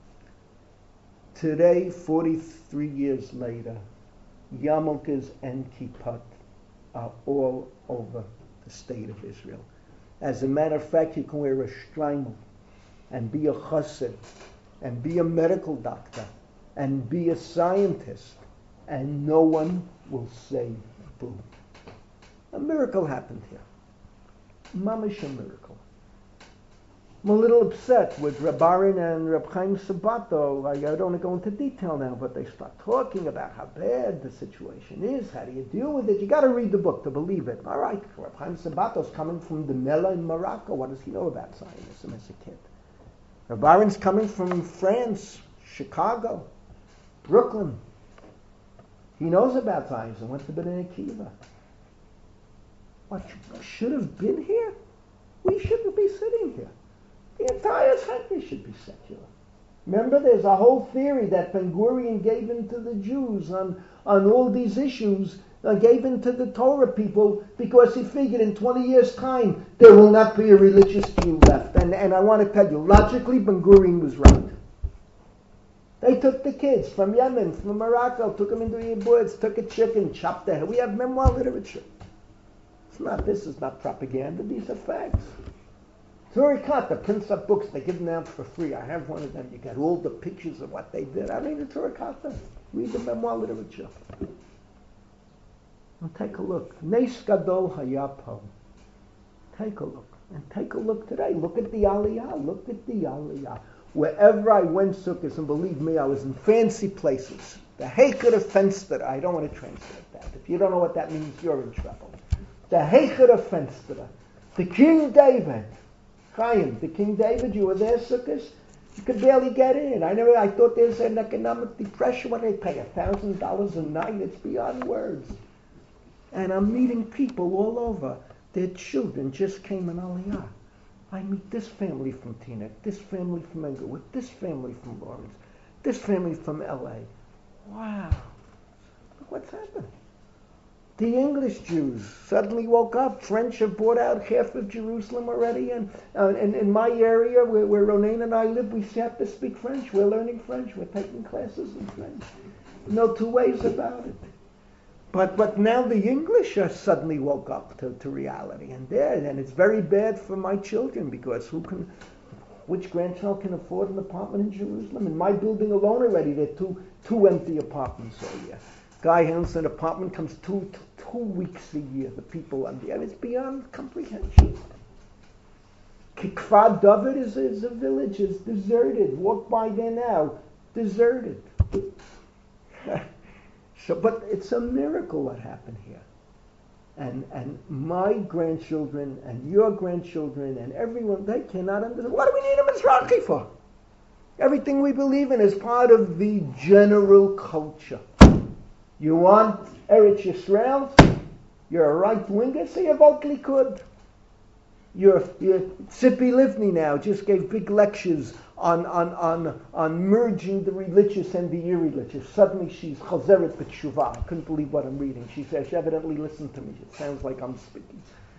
Speaker 1: Today, forty-three years later, yarmulkes and kippot are all over the state of Israel. As a matter of fact, you can wear a shtreimel and be a chassid, and be a medical doctor, and be a scientist, and no one will say boo. A miracle happened here. Mamish a miracle. I'm a little upset with Reb Aron and Reb Chaim Sabato. I, I don't want to go into detail now, but they start talking about how bad the situation is. How do you deal with it? You got to read the book to believe it. All right, Reb Chaim Sabato's coming from the Mela in Morocco. What does he know about Zionism as a kid? Reb Aron's coming from France, Chicago, Brooklyn. He knows about Zionism. Went to B'nai Akiva. What should have been here? We shouldn't be sitting here. The entire country should be secular. Remember, there's a whole theory that Ben Gurion gave into the Jews on, on all these issues, uh, gave into the Torah people because he figured in twenty years' time there will not be a religious Jew left. And, and I want to tell you, logically, Ben Gurion was right. They took the kids from Yemen, from Morocco, took them into the woods, took a chicken, chopped their head. We have memoir literature. It's not, this is not propaganda, these are facts. Torah prints up books, they give them out for free. I have one of them. You got all the pictures of what they did. I mean, the Torah, read the memoir literature. And take a look. Nes Gadol Hayapo. Take a look. And take a look today. Look at the Aliyah. Look at the Aliyah. Wherever I went, Sukkot, and believe me, I was in fancy places. The Heichot of Fenster. I don't want to translate that. If you don't know what that means, you're in trouble. The Heichot of Fenster. The King David. Chaim, the King David, you were there, Sukkot? You could barely get in. I never. I thought there's an economic depression when they pay a thousand dollars a night. It's beyond words. And I'm meeting people all over. Their children just came in Aliyah. I meet this family from Teaneck, this family from Englewood, this family from Lawrence, this family from L A. Wow. Look what's happened. The English Jews suddenly woke up. French have bought out half of Jerusalem already. And uh, in, in my area, where, where Ronaine and I live, we have to speak French. We're learning French. We're taking classes in French. No two ways about it. But but now the English are suddenly woke up to, to reality. And there, and it's very bad for my children, because who can, which grandchild can afford an apartment in Jerusalem? In my building alone already, there are two, two empty apartments all year. Guy has an apartment, comes two, two two weeks a year. The people on the, I mean, it's beyond comprehension. Kfar David is, is a village, is deserted. Walk by there now, deserted. So, but it's a miracle what happened here. And and my grandchildren and your grandchildren and everyone, they cannot understand. What do we need a Mizrahi for? Everything we believe in is part of the general culture. You want Eretz Yisrael? You're a right-winger, so you vote Likud. You're, you're, Tzipi Livni now just gave big lectures on, on, on, on merging the religious and the irreligious. Suddenly she's chazeret b'tshuva. I couldn't believe what I'm reading. She says, she evidently listened to me. It sounds like I'm speaking.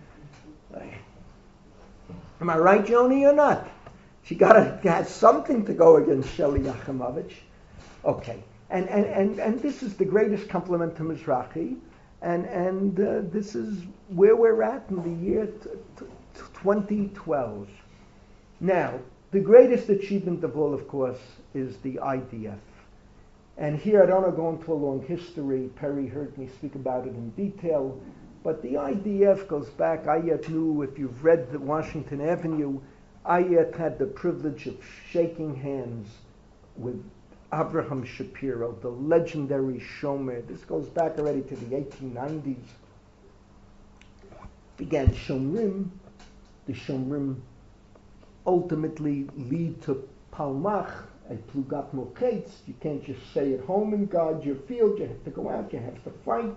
Speaker 1: Am I right, Joni, or not? She got to have something to go against Sheli Yachimovich. Okay. And, and, and, and this is the greatest compliment to Mizrahi, and, and uh, this is where we're at in the year t- t- twenty twelve. Now, the greatest achievement of all, of course, is the I D F. And here I don't want to go into a long history. Perry heard me speak about it in detail. But the I D F goes back. I yet knew, if you've read the Washington Avenue, I yet had the privilege of shaking hands with Abraham Shapiro, the legendary Shomer. This goes back already to the eighteen nineties. Began Shomrim. The Shomrim ultimately lead to Palmach, a Plugat Moketz. You can't just stay at home and guard your field. You have to go out. You have to fight.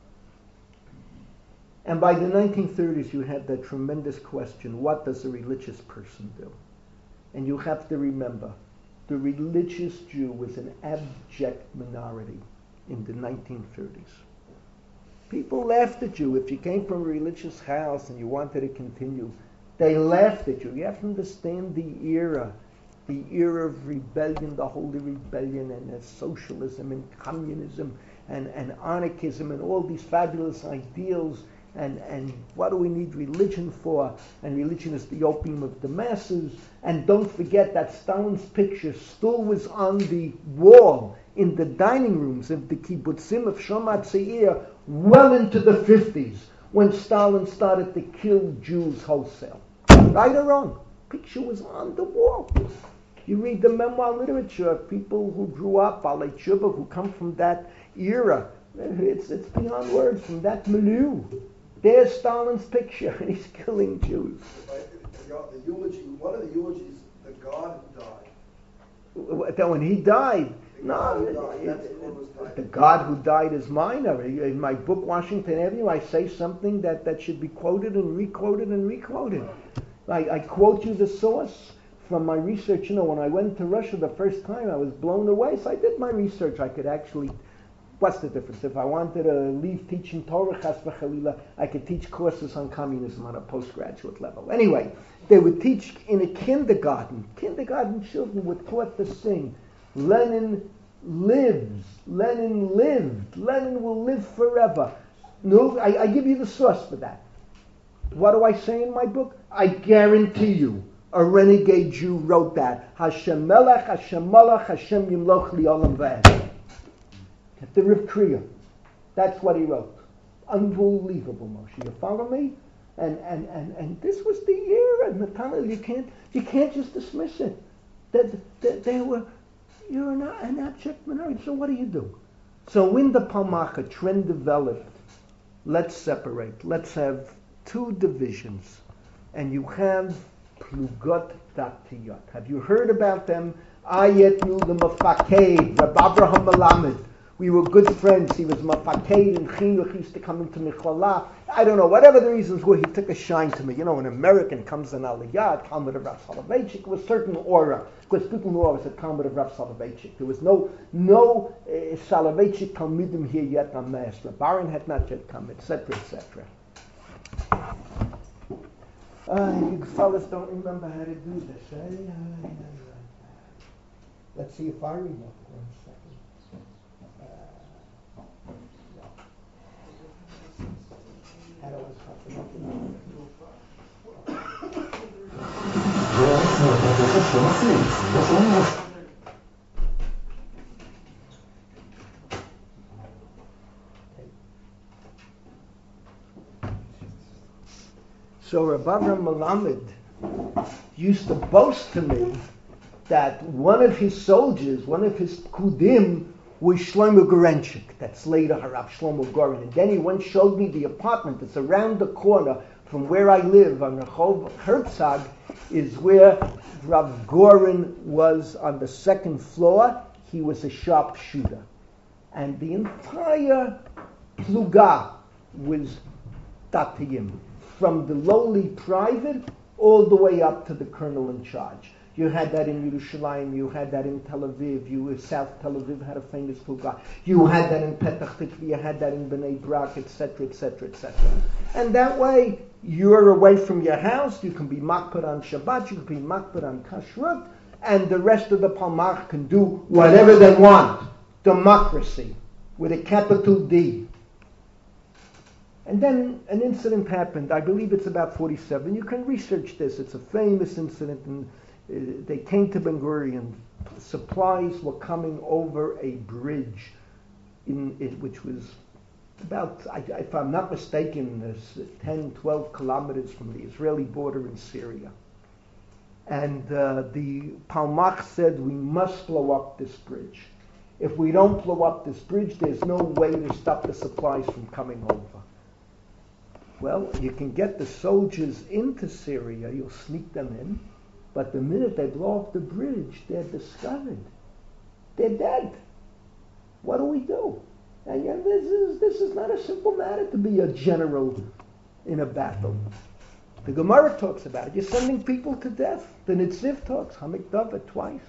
Speaker 1: And by the nineteen thirties, you had that tremendous question, what does a religious person do? And you have to remember, the religious Jew was an abject minority in the nineteen thirties. People laughed at you if you came from a religious house and you wanted to continue. They laughed at you. You have to understand the era, the era of rebellion, the holy rebellion, and uh, socialism and communism and, and anarchism and all these fabulous ideals. And, and what do we need religion for? And religion is the opium of the masses. And don't forget that Stalin's picture still was on the wall in the dining rooms of the kibbutzim of Shomat Seir well into the fifties, when Stalin started to kill Jews wholesale. Right or wrong? Picture was on the wall. You read the memoir literature of people who grew up, Balei Tshuva, who come from that era. It's, it's beyond words, from that milieu. There's Stalin's picture, and he's killing Jews.
Speaker 2: The eulogy, one of the eulogies, the God who died.
Speaker 1: That when he died,
Speaker 2: The
Speaker 1: no,
Speaker 2: God who
Speaker 1: it,
Speaker 2: died,
Speaker 1: it,
Speaker 2: that's
Speaker 1: it,
Speaker 2: what was died.
Speaker 1: the God who died is mine. In my book, Washington Avenue, I say something that, that should be quoted and requoted and requoted. I, I quote you the source from my research. You know, when I went to Russia the first time, I was blown away. So I did my research. I could actually... What's the difference? If I wanted to leave teaching Torah, Chas v'Chalila, I could teach courses on communism on a postgraduate level. Anyway, they would teach in a kindergarten. Kindergarten children were taught to sing, Lenin lives, Lenin lived, Lenin will live forever. No, I, I give you the source for that. What do I say in my book? I guarantee you, a renegade Jew wrote that. Hashem Melech, Hashem Malach, Hashem Yimloch Li'olam V'ed. The Rav Kriya. That's what he wrote. Unbelievable, Moshe. You follow me? And and, and, and this was the era, Nathaniel. You can't you can't just dismiss it. That, that they were you're an, an abject minority. So what do you do? So in the Palmach, a trend developed. Let's separate. Let's have two divisions. And you have Plugot Datiyot. Have you heard about them? I yet knew the Mafakeh, Rabbi Abraham Melamed. We were good friends. He was Mafakeh in Chinuch. He used to come into Michlala. I don't know, whatever the reasons were, he took a shine to me. You know, an American comes in Aliyah, Talmud of Rav Soloveitchik, with a certain aura, because people knew I was a Talmud of Rav Soloveitchik. There was no no uh, Soloveitchik Talmudim here yet on Master. Baron had not yet come, et cetera, et cetera. Uh, you fellas don't remember how to do this, eh? Uh, uh, let's see if I remember. One second. Uh, how do I start the nothing? So Rabbi Avram Melamed used to boast to me that one of his soldiers, one of his kudim, was Shlomo Gorenchik. That's later Harav Shlomo Goren. And then he once showed me the apartment that's around the corner from where I live on Rehov Herzog, is where Rav Goren was on the second floor. He was a sharpshooter. And the entire pluga was Tatiyim, from the lowly private all the way up to the colonel in charge. You had that in Yerushalayim, you had that in Tel Aviv, you South Tel Aviv had a famous pluga. You had that in Petach Tikva, you had that in Bnei Brak, et cetera, et cetera, et cetera. And that way, you're away from your house, you can be makpid on Shabbat, you can be makpid on Kashrut, and the rest of the Palmach can do whatever they want. Democracy, with a capital D. And then an incident happened. I believe it's about forty-seven. You can research this. It's a famous incident. And uh, they came to Ben Gurion. Supplies were coming over a bridge, in, in which was about, I, if I'm not mistaken, uh, ten, twelve kilometers from the Israeli border in Syria. And uh, the Palmach said, we must blow up this bridge. If we don't blow up this bridge, there's no way to stop the supplies from coming over. Well, you can get the soldiers into Syria, you'll sneak them in, but the minute they blow up the bridge, they're discovered. They're dead. What do we do? And yeah, this is this is not a simple matter to be a general in a battle. The Gemara talks about it. You're sending people to death. The Nitziv talks, Hamik David, twice.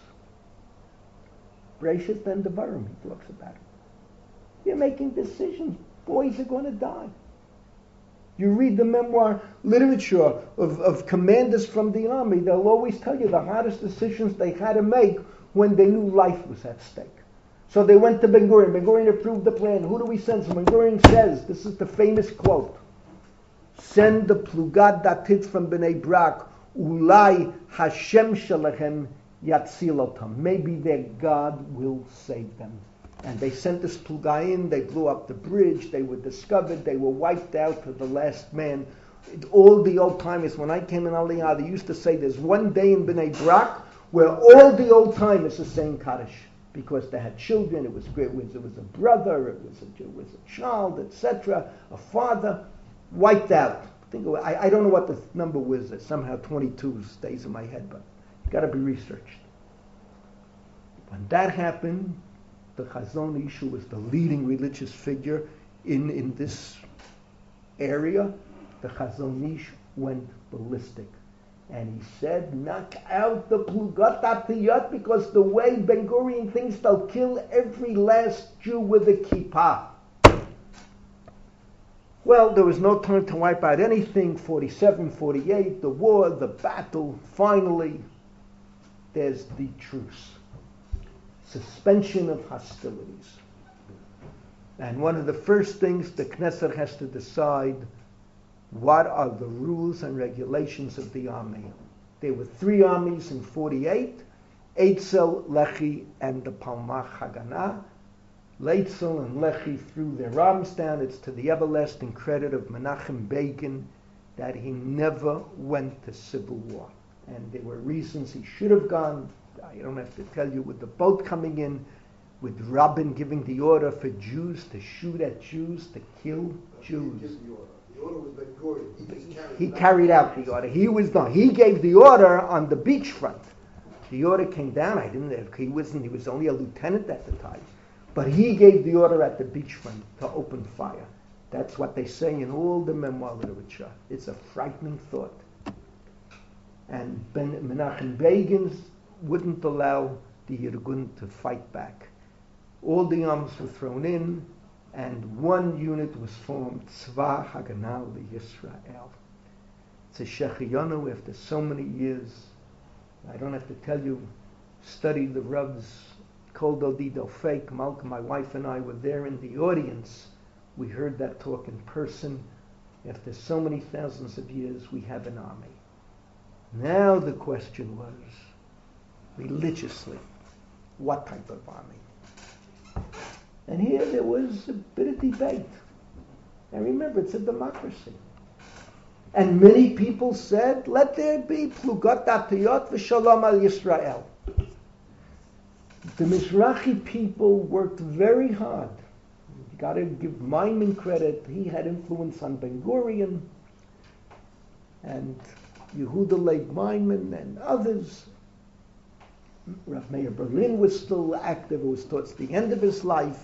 Speaker 1: Breshit and Devarim, he talks about it. You're making decisions. Boys are going to die. You read the memoir literature of, of commanders from the army, they'll always tell you the hardest decisions they had to make when they knew life was at stake. So they went to Ben Gurion. Ben Gurion approved the plan. Who do we send? So Ben Gurion says, this is the famous quote, send the Plugat Datit from Bnei Brak, Ulai Hashem Shalachem Yatzilotam. Maybe their God will save them. And they sent this pluga in, they blew up the bridge, they were discovered, they were wiped out to the last man. All the old timers, when I came in Aliyah, they used to say there's one day in Bnei Brak where all the old timers are saying Kaddish. Because they had children, it was great, it was a brother, it was a, it was a child, et cetera, a father, wiped out. Think of, I, I don't know what the number was, somehow twenty-two stays in my head, but it's got to be researched. When that happened, the Chazon Ish, who was the leading religious figure in, in this area, the Chazon Ish went ballistic. And he said, knock out the Plugat Atiyot, because the way Ben Gurion thinks they'll kill every last Jew with a kippah. Well, there was no time to wipe out anything. forty-seven, forty-eight, the war, the battle, finally, there's the truce. Suspension of hostilities. And one of the first things the Knesset has to decide, what are the rules and regulations of the army? There were three armies in forty-eight, Eitzel, Lechi, and the Palmach Haganah. Eitzel and Lechi threw their arms down. It's to the everlasting credit of Menachem Begin that he never went to civil war. And there were reasons he should have gone. I don't have to tell you, with the boat coming in, with Rabin giving the order for Jews to shoot at Jews, to kill Jews.
Speaker 2: The order. The order was Ben Gurion. He, just carried,
Speaker 1: he carried out the order. He was done. He gave the order on the beachfront. The order came down. I didn't. He wasn't. He was only a lieutenant at the time, but he gave the order at the beachfront to open fire. That's what they say in all the memoir literature. It's a frightening thought. And Ben, Menachem Begin wouldn't allow the Irgun to fight back. All the arms were thrown in, and one unit was formed, Tzva Haganah Yisrael. It's a Shechiyanu after so many years. I don't have to tell you, study the Rav's Kol Dodi Dofek. Malka, my wife and I were there in the audience. We heard that talk in person. After so many thousands of years, we have an army. Now the question was, religiously, what type of army? And here there was a bit of debate. And remember, it's a democracy. And many people said, let there be plugat atiyot v'shalom al Yisrael. The Mizrahi people worked very hard. You got to give Maimon credit. He had influence on Ben Gurion and Yehuda Leib Maimon and others. Rav Meir Berlin was still active. It was towards the end of his life.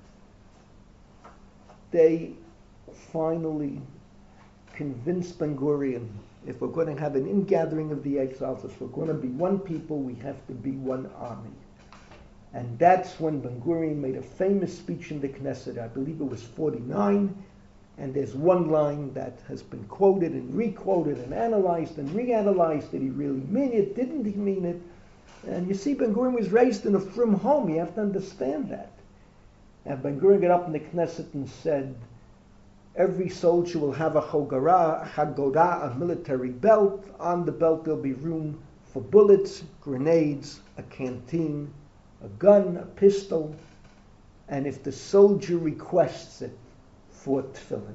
Speaker 1: They finally convinced Ben Gurion, if we're going to have an ingathering of the exiles, if we're going to be one people, we have to be one army. And that's when Ben Gurion made a famous speech in the Knesset. I believe it was forty-nine. And there's one line that has been quoted and re-quoted and analyzed and reanalyzed. Did he really mean it? Didn't he mean it? And you see, Ben Gurion was raised in a frum home. You have to understand that. And Ben Gurion got up in the Knesset and said, every soldier will have a chogara, a chagoda, a military belt. On the belt there'll be room for bullets, grenades, a canteen, a gun, a pistol, and if the soldier requests it, for tefillin.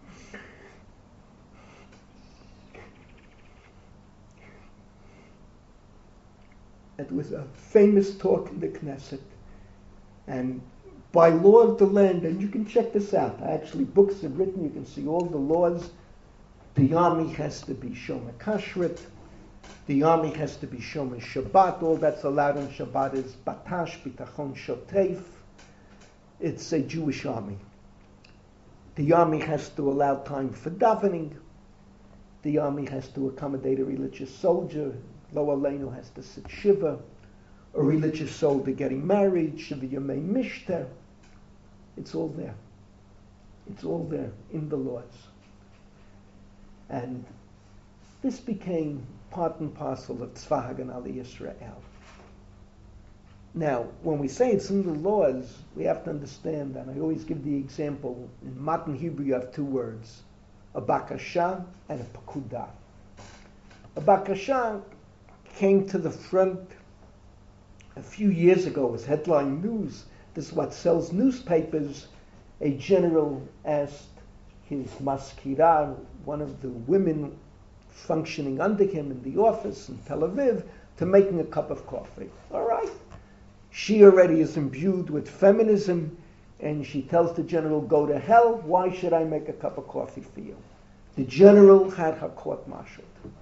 Speaker 1: It was a famous talk in the Knesset, and by law of the land, and you can check this out, actually books are written, you can see all the laws. The army has to be Shomer Kashrut, the army has to be Shomer Shabbat, all that's allowed in Shabbat is Batash, Bitachon, Shoteif. It's a Jewish army. The army has to allow time for davening. The army has to accommodate a religious soldier. Lo Aleinu has to sit shiva. A religious soldier getting married, shiva yemei mishter. It's all there. It's all there in the laws. And this became part and parcel of Tzva Haganah Yisrael. Now, when we say it's in the laws, we have to understand, and I always give the example, in modern Hebrew you have two words, a bakasha and a pakudah. A bakasha came to the front a few years ago as headline news. This is what sells newspapers. A general asked his maskira, one of the women functioning under him in the office in Tel Aviv, to making a cup of coffee. All right. She already is imbued with feminism, and she tells the general, go to hell, why should I make a cup of coffee for you? The general had her court-martialed.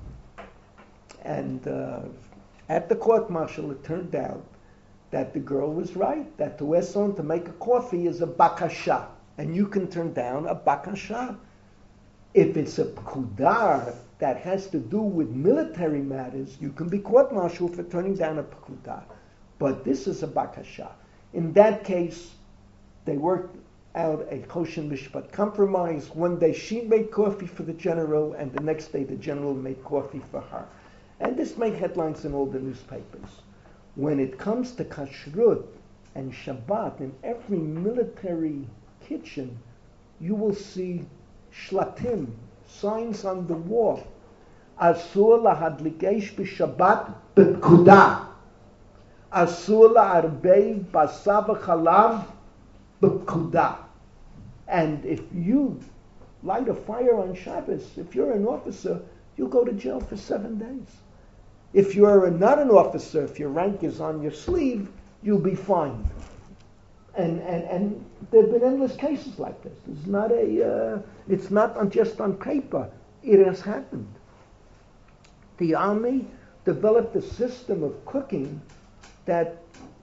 Speaker 1: And uh, at the court-martial, it turned out that the girl was right, that to ask someone to make a coffee is a bakasha, and you can turn down a bakasha. If it's a pekudar that has to do with military matters, you can be court-martialed for turning down a pekudar. But this is a bakasha. In that case, they worked out a Choshen Mishpat compromise. One day she made coffee for the general, and the next day the general made coffee for her. And this made headlines in all the newspapers. When it comes to kashrut and Shabbat, in every military kitchen, you will see shlatim, signs on the wall. Asur lahadlikesh b'Shabbat b'pkudah. Asur la'arbei basar v'chalav b'pkudah. And if you light a fire on Shabbos, if you're an officer, you'll go to jail for seven days. If you're not an officer, if your rank is on your sleeve, you'll be fined. And and and there have been endless cases like this. It's not a. Uh, it's not on, just on paper. It has happened. The army developed a system of cooking that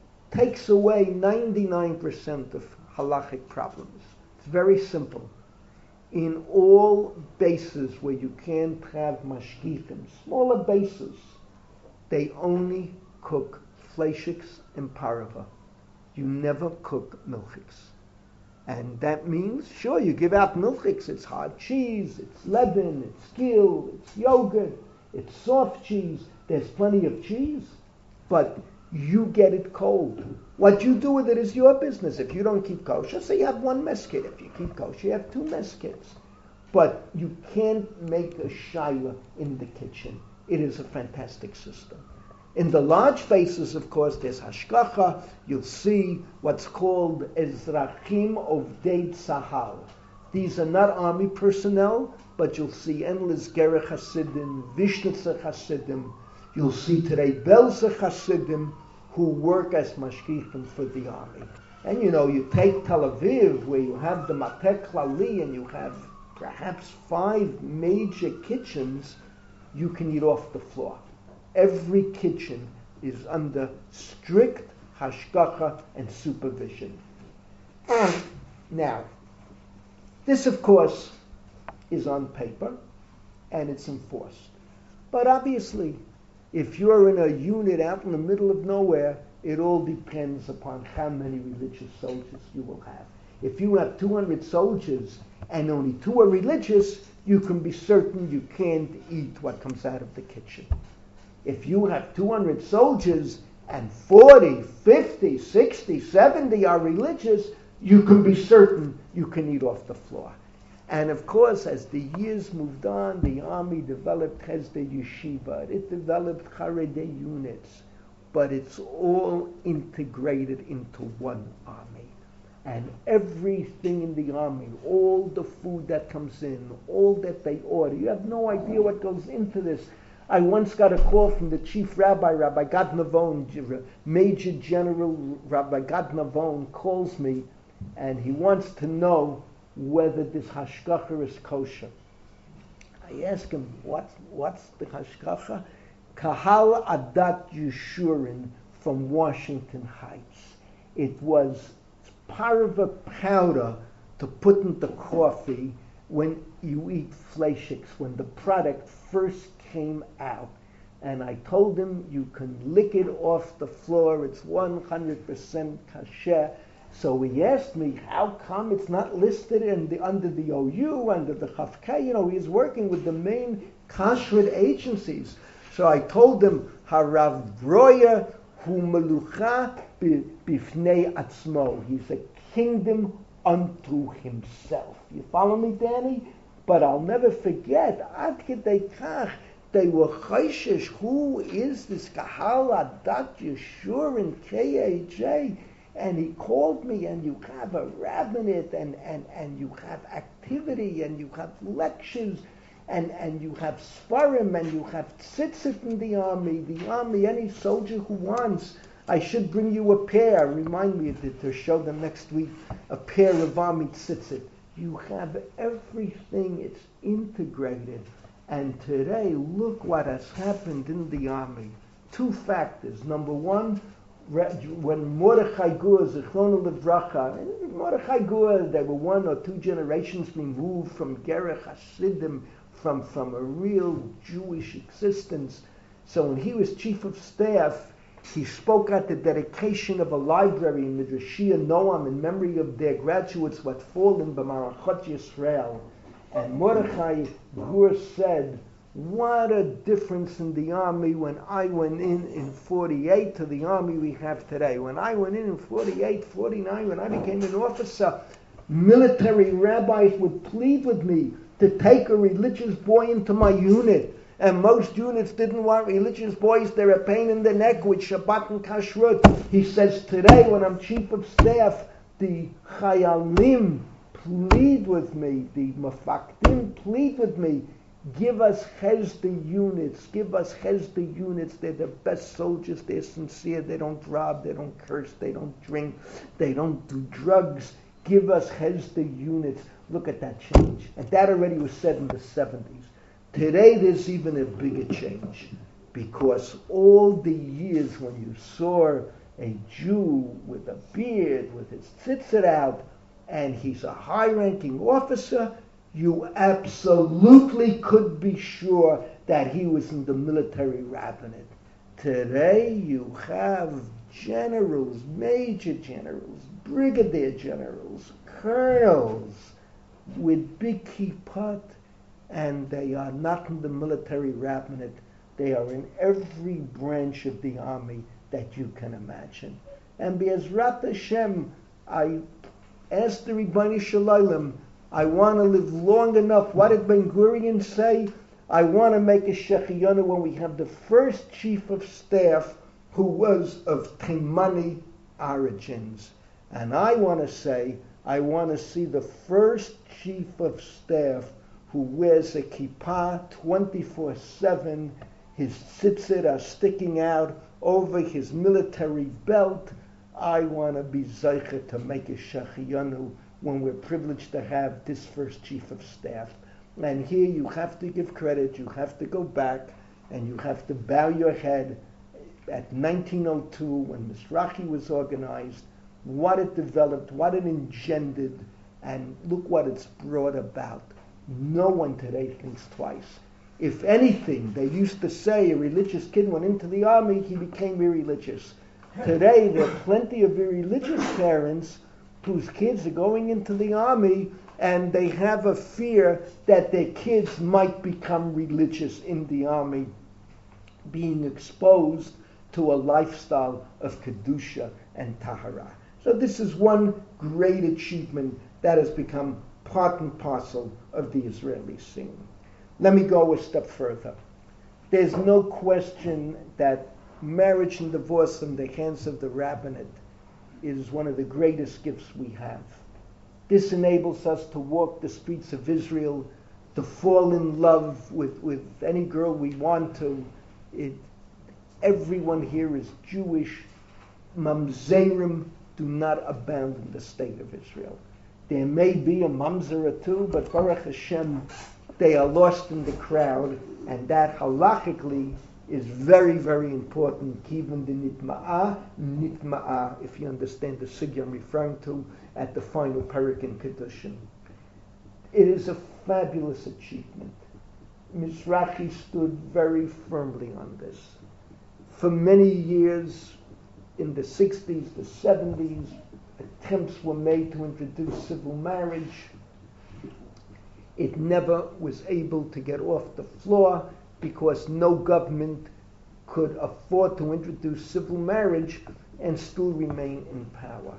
Speaker 1: takes away ninety-nine percent of halachic problems. It's very simple. in all bases where you can't have mashgichim, smaller bases, they only cook fleishiks and parava. You never cook milchiks. And that means, sure, you give out milchiks, it's hard cheese, it's leaven, it's gill, it's yogurt, it's soft cheese, there's plenty of cheese, but you get it cold. What you do with it is your business. If you don't keep kosher, so you have one mess kit. If you keep kosher, you have two mess kits. But you can't make a shaila in the kitchen. It is a fantastic system. In the large bases, of course, there's hashgacha. You'll see what's called ezrachim ovdei tzahal. These are not army personnel, but you'll see endless gerech hasidim, vishnitzer hasidim. You'll see today belzer hasidim who work as mashgichim for the army. And you know, you take Tel Aviv, where you have the Matek Klali, and you have perhaps five major kitchens, you can eat off the floor. Every kitchen is under strict hashgacha and supervision. Now, this, of course, is on paper, and it's enforced. But obviously, if you're in a unit out in the middle of nowhere, it all depends upon how many religious soldiers you will have. If you have two hundred soldiers and only two are religious, you can be certain you can't eat what comes out of the kitchen. If you have two hundred soldiers and forty, fifty, sixty, seventy are religious, you can be certain you can eat off the floor. And of course, as the years moved on, the army developed Hesder Yeshiva, it developed Haredi units, but it's all integrated into one army. And everything in the army, all the food that comes in, all that they order, you have no idea what goes into this. I once got a call from the chief rabbi, Rabbi Gad Navon, Major General Rabbi Gad Navon calls me, and he wants to know whether this hashgacha is kosher. I ask him, what's, what's the hashgacha? Kahal Adat Yeshurin from Washington Heights. It was parva powder to put in the coffee when you eat fleishiks, when the product first came out. And I told him, you can lick it off the floor, it's one hundred percent kasher. So he asked me, how come it's not listed in the, under the O U, under the Chavkei? You know, he's working with the main kashrut agencies. So I told him, Harav Broya hu melucha bifnei atzmo. He's a kingdom unto himself. You follow me, Danny? But I'll never forget, ad kedei kach, they were chayshish. Who is this Kahal Adat Yeshur in K A J? And he called me, and you have a rabbinate, and, and, and you have activity, and you have lectures, and, and you have svarim, and you have tzitzit in the army. The army, any soldier who wants, I should bring you a pair. Remind me of it to show them next week, a pair of army tzitzit. You have everything, it's integrated. And today, look what has happened in the army. Two factors. Number one, when Mordechai Gur, Zichrono Livracha, and Mordechai Gur, there were one or two generations removed from Gerech Hasidim, from, from a real Jewish existence. So when he was chief of staff, he spoke at the dedication of a library in Midrashia Noam in memory of their graduates who had fallen b'Marachot Yisrael. And Mordechai Gur said, what a difference in the army when I went in in forty-eight to the army we have today. When I went in in forty-eight, forty-nine, when I became an officer, military rabbis would plead with me to take a religious boy into my unit. And most units didn't want religious boys. They're a pain in the neck with Shabbat and Kashrut. He says, today when I'm chief of staff, the Chayalim plead with me, the Mafakdim plead with me, give us Hesder units, give us Hesder units. They're the best soldiers, they're sincere, they don't rob, they don't curse, they don't drink, they don't do drugs. Give us Hesder units. Look at that change. And that already was said in the seventies. Today there's even a bigger change, because all the years when you saw a Jew with a beard, with his tzitzit out, and he's a high-ranking officer, you absolutely could be sure that he was in the military rabbinate. Today you have generals, major generals, brigadier generals, colonels with big kippot, and they are not in the military rabbinate. They are in every branch of the army that you can imagine. And Be'ezrat Hashem, I asked the Ribono Shel Olam, I want to live long enough. What did Ben Gurion say? I want to make a Shechiyanu when we have the first chief of staff who was of Taimani origins. And I want to say, I want to see the first chief of staff who wears a kippah twenty-four seven. His tzitzit are sticking out over his military belt. I want to be zeicher to make a Shechiyanu when we're privileged to have this first chief of staff. And here you have to give credit, you have to go back, and you have to bow your head at nineteen oh two when Mizrachi was organized, what it developed, what it engendered, and look what it's brought about. No one today thinks twice. If anything, they used to say a religious kid went into the army, he became irreligious. Today, there are plenty of irreligious parents whose kids are going into the army and they have a fear that their kids might become religious in the army, being exposed to a lifestyle of Kedusha and Tahara. So this is one great achievement that has become part and parcel of the Israeli scene. Let me go a step further. There's no question that marriage and divorce in the hands of the rabbinate is one of the greatest gifts we have. This enables us to walk the streets of Israel, to fall in love with, with any girl we want to. It, everyone here is Jewish. Mamzerim do not abound in the state of Israel. There may be a mamzer or two, but Baruch Hashem, they are lost in the crowd, and that halachically is very, very important. Even the nitma'ah, nitma'ah, if you understand the sugya I'm referring to at the final parak in Kedushin. It is a fabulous achievement. Mizrachi stood very firmly on this. For many years, in the sixties, the seventies, attempts were made to introduce civil marriage. It never was able to get off the floor because no government could afford to introduce civil marriage and still remain in power.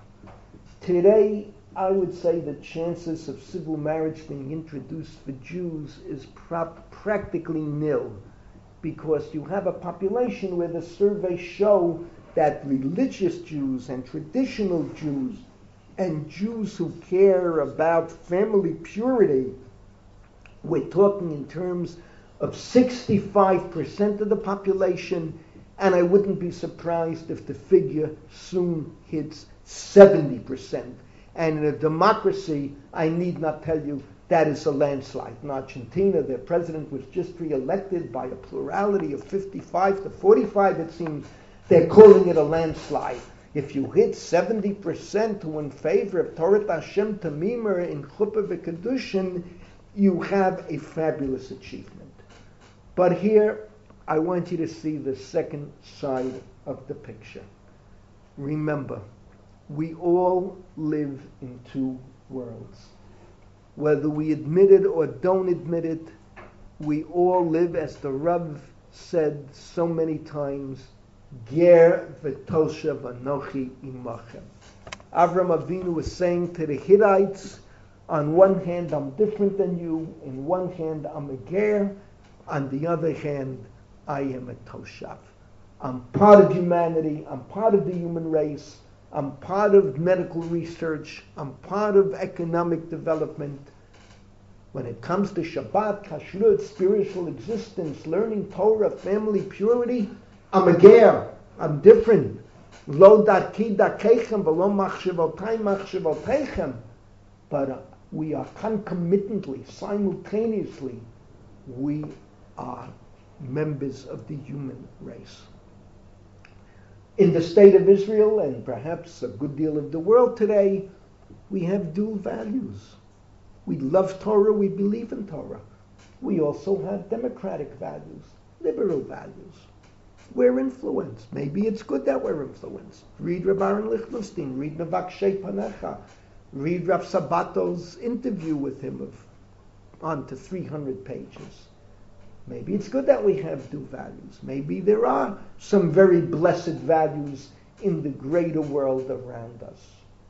Speaker 1: Today, I would say the chances of civil marriage being introduced for Jews is pra- practically nil, because you have a population where the surveys show that religious Jews and traditional Jews and Jews who care about family purity, we're talking in terms of sixty-five percent of the population, and I wouldn't be surprised if the figure soon hits seventy percent. And in a democracy, I need not tell you, that is a landslide. In Argentina, their president was just re-elected by a plurality of fifty-five to forty-five, it seems. They're calling it a landslide. If you hit seventy percent who in favor of Torah Hashem Tamimer in Chuppah v'Kedushin, you have a fabulous achievement. But here, I want you to see the second side of the picture. Remember, we all live in two worlds. Whether we admit it or don't admit it, we all live, as the Rav said so many times, Ger v'toshev anochi imachem. Avram Avinu was saying to the Hittites, on one hand, I'm different than you. In one hand, I'm a ger. On the other hand, I am a toshav. I'm part of humanity. I'm part of the human race. I'm part of medical research. I'm part of economic development. When it comes to Shabbat, Kashrut, spiritual existence, learning Torah, family purity, I'm a ger. I'm different. Lo darki darkeichem v'lo machshavotay machshavotechem. But uh, we are concomitantly, simultaneously, we are members of the human race. In the state of Israel, and perhaps a good deal of the world today, we have dual values. We love Torah, we believe in Torah. We also have democratic values, liberal values. We're influenced. Maybe it's good that we're influenced. Read Reb Aaron Lichtenstein, read Mevakshei Panecha, read Rav Sabato's interview with him of on to three hundred pages. Maybe it's good that we have two values. Maybe there are some very blessed values in the greater world around us.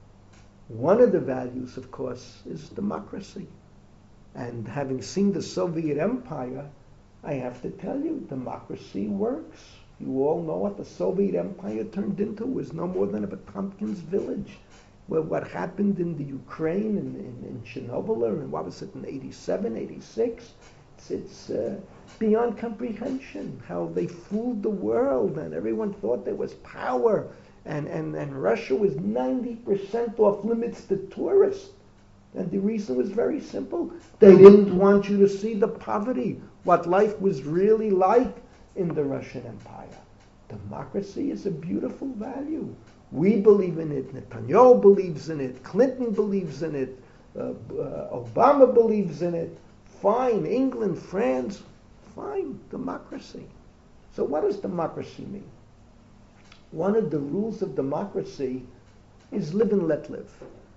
Speaker 1: One of the values, of course, is democracy. And having seen the Soviet Empire, I have to tell you, democracy works. You all know what the Soviet Empire turned into. It was no more than a Potemkin's village. Well, what happened in the Ukraine and in, in Chernobyl, and what was it, in eighty-seven, eighty-six? It's, it's uh, beyond comprehension how they fooled the world and everyone thought there was power. And, and, and Russia was ninety percent off limits to tourists. And the reason was very simple. They didn't want you to see the poverty, what life was really like in the Russian Empire. Democracy is a beautiful value. We believe in it. Netanyahu believes in it. Clinton believes in it. Uh, uh, Obama believes in it. Fine. England, France, fine. Democracy. So what does democracy mean? One of the rules of democracy is live and let live.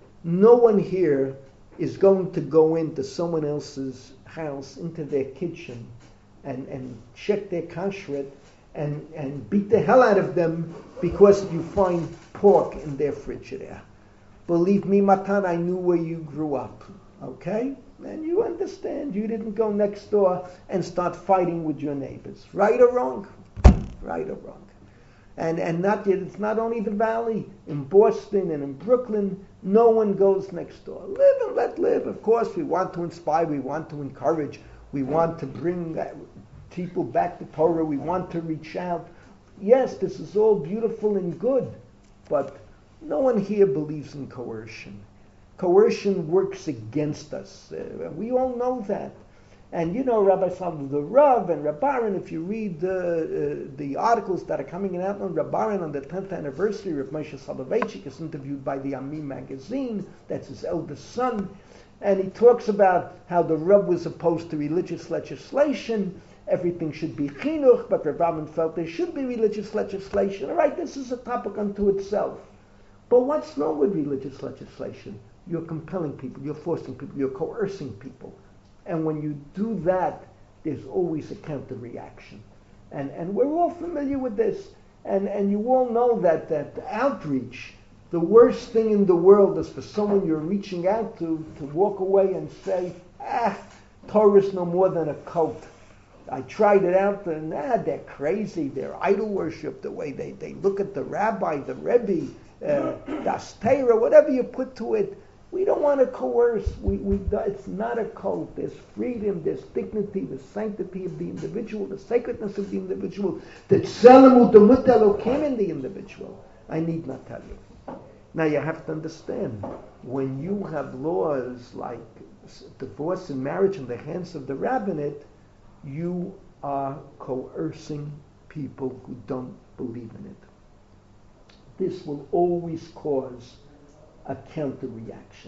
Speaker 1: No one here is going to go into someone else's house, into their kitchen, and, and check their kashrut and, and beat the hell out of them because you find pork in their Frigidaire. Believe me, Matan, I knew where you grew up, okay? And you understand. You didn't go next door and start fighting with your neighbors. Right or wrong? Right or wrong? And and not yet, it's not only the Valley. In Boston and in Brooklyn, no one goes next door. Live and let live. Of course, we want to inspire, we want to encourage, we want to bring people back to Torah, we want to reach out. Yes, this is all beautiful and good, but no one here believes in coercion. Coercion works against us. Uh, we all know that. And you know, Rabbi Salman, the Rav and Reb Aaron, if you read uh, uh, the articles that are coming out on Reb Aaron on the tenth anniversary of Moshe Soloveitchik is interviewed by the Ami magazine, that's his eldest son, and he talks about how the Rav was opposed to religious legislation, everything should be chinuch, but Reb Aaron felt there should be religious legislation. All right, this is a topic unto itself. But what's wrong with religious legislation? You're compelling people, you're forcing people, you're coercing people. And when you do that, there's always a counter-reaction. And and we're all familiar with this. And and you all know that, that outreach, the worst thing in the world is for someone you're reaching out to to walk away and say, ah, Torah is no more than a cult. I tried it out and ah, they're crazy. They're idol worship, the way they, they look at the rabbi, the Rebbe, uh, das Torah, whatever you put to it. We don't want to coerce. We, we, it's not a cult. There's freedom, there's dignity, the sanctity of the individual, the sacredness of the individual, the tzelem u'demut Elokim in the individual. I need not tell you. Now you have to understand, when you have laws like divorce and marriage in the hands of the rabbinate, you are coercing people who don't believe in it. This will always cause a counter-reaction.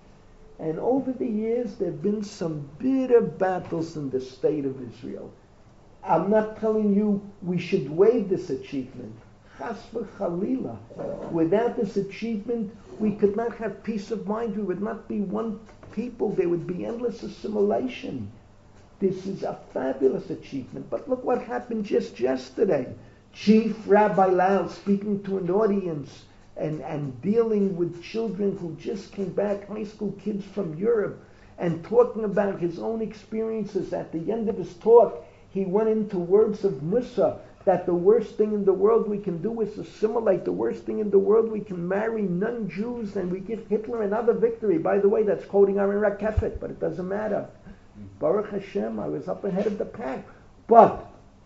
Speaker 1: And over the years, there have been some bitter battles in the state of Israel. I'm not telling you we should waive this achievement. Chas v'chalila. Without this achievement, we could not have peace of mind. We would not be one people. There would be endless assimilation. This is a fabulous achievement. But look what happened just yesterday. Chief Rabbi Lau speaking to an audience And, and dealing with children who just came back, high school kids from Europe, and talking about his own experiences. At the end of his talk, he went into words of Musa, that the worst thing in the world we can do is assimilate. The worst thing in the world we can marry non-Jews, and we give Hitler another victory. By the way, that's quoting Aaron Rakefet, but it doesn't matter. Baruch Hashem, I was up ahead of the pack. But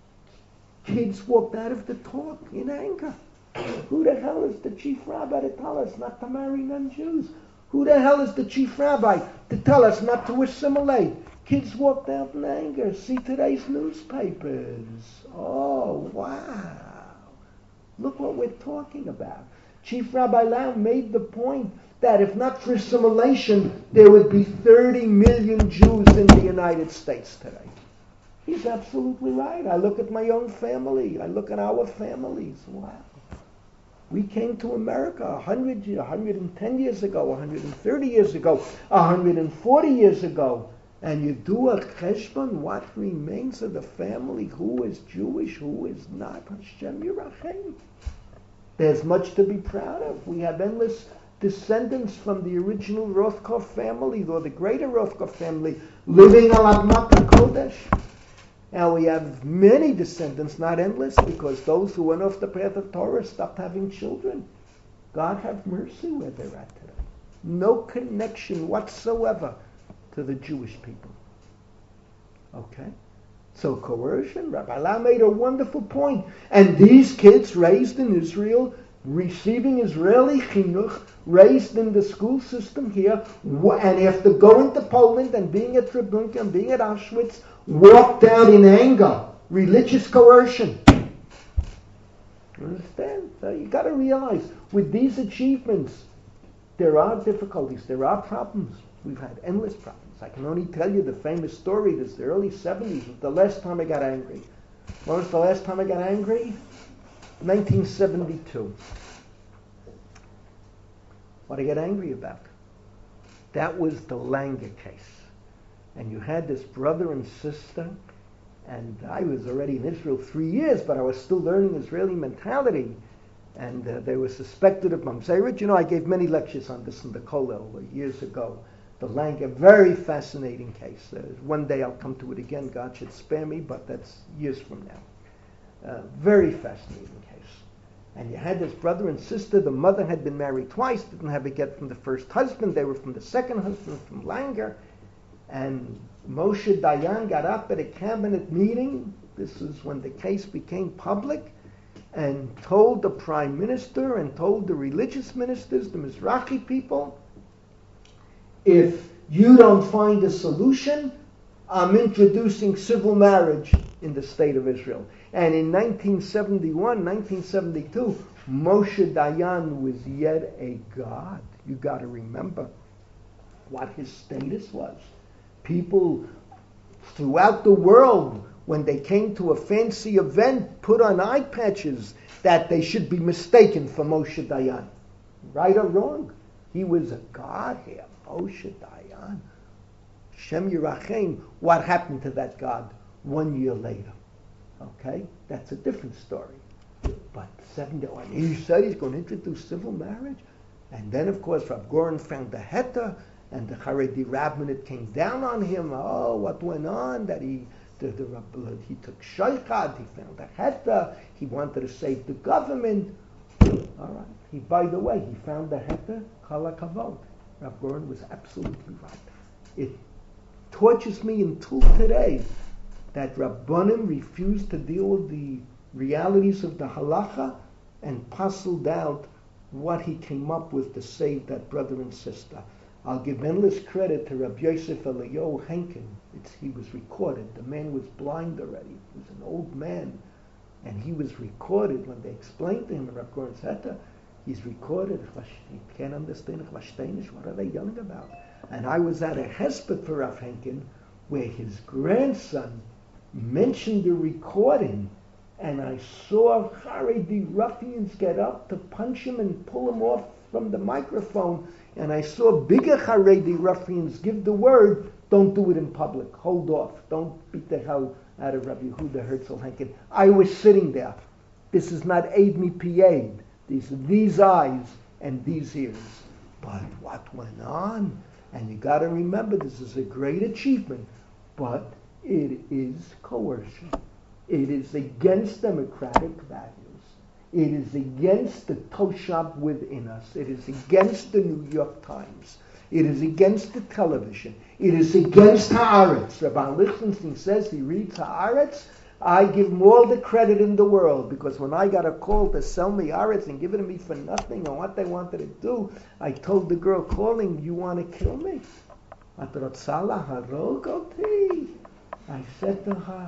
Speaker 1: kids walked out of the talk in anger. Who the hell is the chief rabbi to tell us not to marry non-Jews? Who the hell is the chief rabbi to tell us not to assimilate? Kids walked out in anger. See today's newspapers. Oh, wow. Look what we're talking about. Chief Rabbi Lau made the point that if not for assimilation, there would be thirty million Jews in the United States today. He's absolutely right. I look at my own family. I look at our families. Wow. We came to America one hundred, one hundred ten years ago, one hundred thirty years ago, one hundred forty years ago. And you do a cheshbon, what remains of the family, who is Jewish, who is not. Hashem Yirachem. There's much to be proud of. We have endless descendants from the original Rothkopf family, or the greater Rothkopf family, living on Admat HaKodesh. Now we have many descendants, not endless, because those who went off the path of Torah stopped having children. God have mercy where they're at today. No connection whatsoever to the Jewish people. Okay? So coercion, Rabbi Lau made a wonderful point. And these kids raised in Israel, receiving Israeli chinuch, raised in the school system here, and after going to Poland and being at Treblinka and being at Auschwitz, walked out in anger. Religious coercion. You understand? So you got to realize, with these achievements, there are difficulties, there are problems. We've had endless problems. I can only tell you the famous story. This is the early seventies. Was the last time I got angry. When was the last time I got angry? nineteen seventy-two. What did I get angry about? That was the Langer case. And you had this brother and sister, and I was already in Israel three years, but I was still learning Israeli mentality. And uh, they were suspected of Mamzeret. You know, I gave many lectures on this in the Kollel years ago. The Langer, very fascinating case. Uh, one day I'll come to it again. God should spare me, but that's years from now. Uh, very fascinating case. And you had this brother and sister. The mother had been married twice, didn't have a get from the first husband. They were from the second husband, from Langer. And Moshe Dayan got up at a cabinet meeting. This is when the case became public. And told the prime minister and told the religious ministers, the Mizrahi people, if you don't find a solution, I'm introducing civil marriage in the state of Israel. And in nineteen seventy-one, nineteen seventy-two, Moshe Dayan was yet a god. You got to remember what his status was. People throughout the world, when they came to a fancy event, put on eye patches that they should be mistaken for Moshe Dayan. Right or wrong, he was a god here. Moshe Dayan. Shem Yirachem. What happened to that god one year later? Okay? That's a different story. But seventy, oh, he said he's going to introduce civil marriage. And then, of course, Rav Goren found the Heta, and the Haredi rabbinate came down on him. Oh, what went on? That he the, the, he took shaykhad, he found a Heta, he wanted to save the government. All right. He, by the way, he found the Heta, Kala Kavod. Rav Goren was absolutely right. It tortures me until today that Rabbanim refused to deal with the realities of the halacha and puzzled out what he came up with to save that brother and sister. I'll give endless credit to Rabbi Yosef Eliyahu Henkin. It's, he was recorded. The man was blind already. He was an old man. And he was recorded when they explained to him Rav Goren's Heta. He's recorded. He can't understand Chlashtenish. What are they yelling about? And I was at a hesped for Rav Henkin where his grandson mentioned the recording, and I saw Haredi ruffians get up to punch him and pull him off from the microphone, and I saw bigger Haredi ruffians give the word, don't do it in public, hold off, don't beat the hell out of Rabbi Yehuda Herzl Henkin. I was sitting there. This is not aid me pied. These are these eyes and these ears. But what went on? And you got to remember, this is a great achievement, but it is coercion. It is against democratic values. It is against the Toshab within us. It is against the New York Times. It is against the television. It is against Haaretz. Rabbi Lichtenstein says he reads Haaretz. I give him all the credit in the world, because when I got a call to sell me Haaretz and give it to me for nothing on what they wanted to do, I told the girl calling, you want to kill me? I said to her,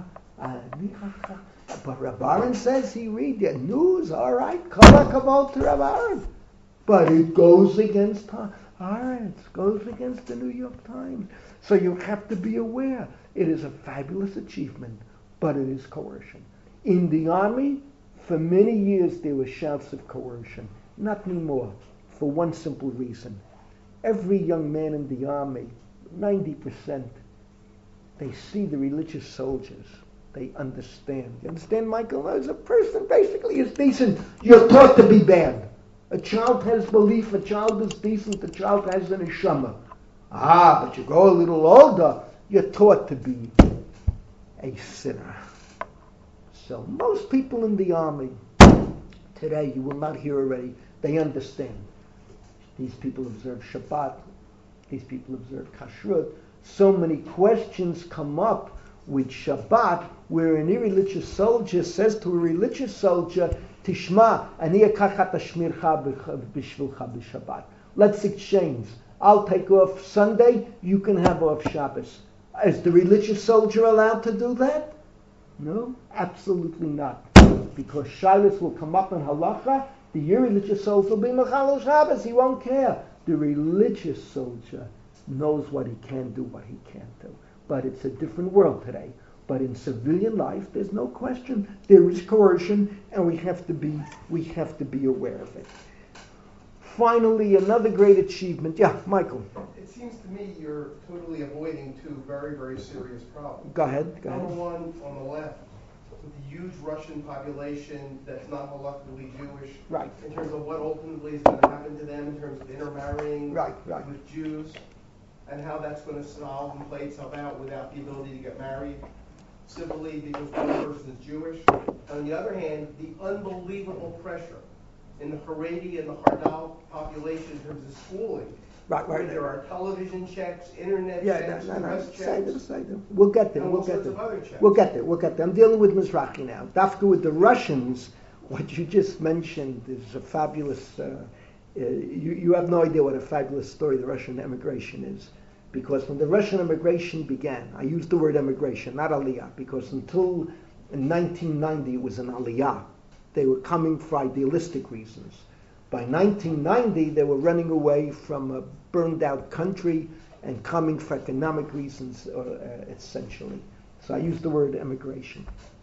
Speaker 1: but Rav Aaron says he read your news, all right, kol hakavod to Rav Aaron. but it goes against Haaretz, goes against the New York Times. So you have to be aware. It is a fabulous achievement, but it is coercion. In the army, for many years there were shouts of coercion. Not anymore, for one simple reason. Every young man in the army, ninety percent, they see the religious soldiers. They understand. You understand, Michael? As a person basically is decent. You're taught to be bad. A child has belief, a child is decent, a child has an neshama. Ah, but you go a little older, you're taught to be a sinner. So most people in the army today, you will not hear already, they understand. These people observe Shabbat, these people observe Kashrut. So many questions come up with Shabbat, where an irreligious soldier says to a religious soldier, Tishma, ani ekach tashmircha b'shvilcha b'Shabbat. Let's exchange. I'll take off Sunday, you can have off Shabbos. Is the religious soldier allowed to do that? No, absolutely not. Because Shilas will come up in halacha, the irreligious soldier will be Mechal Shabbos, he won't care. The religious soldier knows what he can do, what he can't do. But it's a different world today. But in civilian life, there's no question. There is coercion, and we have to be we have to be aware of it. Finally, another great achievement. Yeah, Michael.
Speaker 3: It seems to me you're totally avoiding two very, very serious problems.
Speaker 1: Go ahead. Go
Speaker 3: Number
Speaker 1: ahead.
Speaker 3: one, on the left, with the huge Russian population that's not halakhically Jewish.
Speaker 1: Right.
Speaker 3: In terms of what ultimately is going to happen to them in terms of intermarrying
Speaker 1: Right, right.
Speaker 3: with Jews, and how that's going to solve and play itself out without the ability to get married civilly because one person is Jewish. On the other hand, the unbelievable pressure in the Haredi and the Hardal population in terms of schooling.
Speaker 1: Right, right.
Speaker 3: Where there are television checks, internet
Speaker 1: Yeah,
Speaker 3: checks,
Speaker 1: no, no, no.
Speaker 3: press
Speaker 1: Say
Speaker 3: checks.
Speaker 1: them, say them. We'll get there.
Speaker 3: And
Speaker 1: We'll
Speaker 3: all
Speaker 1: get
Speaker 3: sorts
Speaker 1: there.
Speaker 3: of other checks.
Speaker 1: We'll get there. We'll get there. I'm dealing with Mizrahi now. Dafka with the Russians, what you just mentioned is a fabulous. Uh, uh, you you have no idea what a fabulous story the Russian emigration is, because when the Russian emigration began, I use the word emigration, not aliyah, because until in nineteen ninety it was an aliyah. They were coming for idealistic reasons. By nineteen ninety, they were running away from a burned-out country and coming for economic reasons, uh, uh, essentially. So I use the word emigration.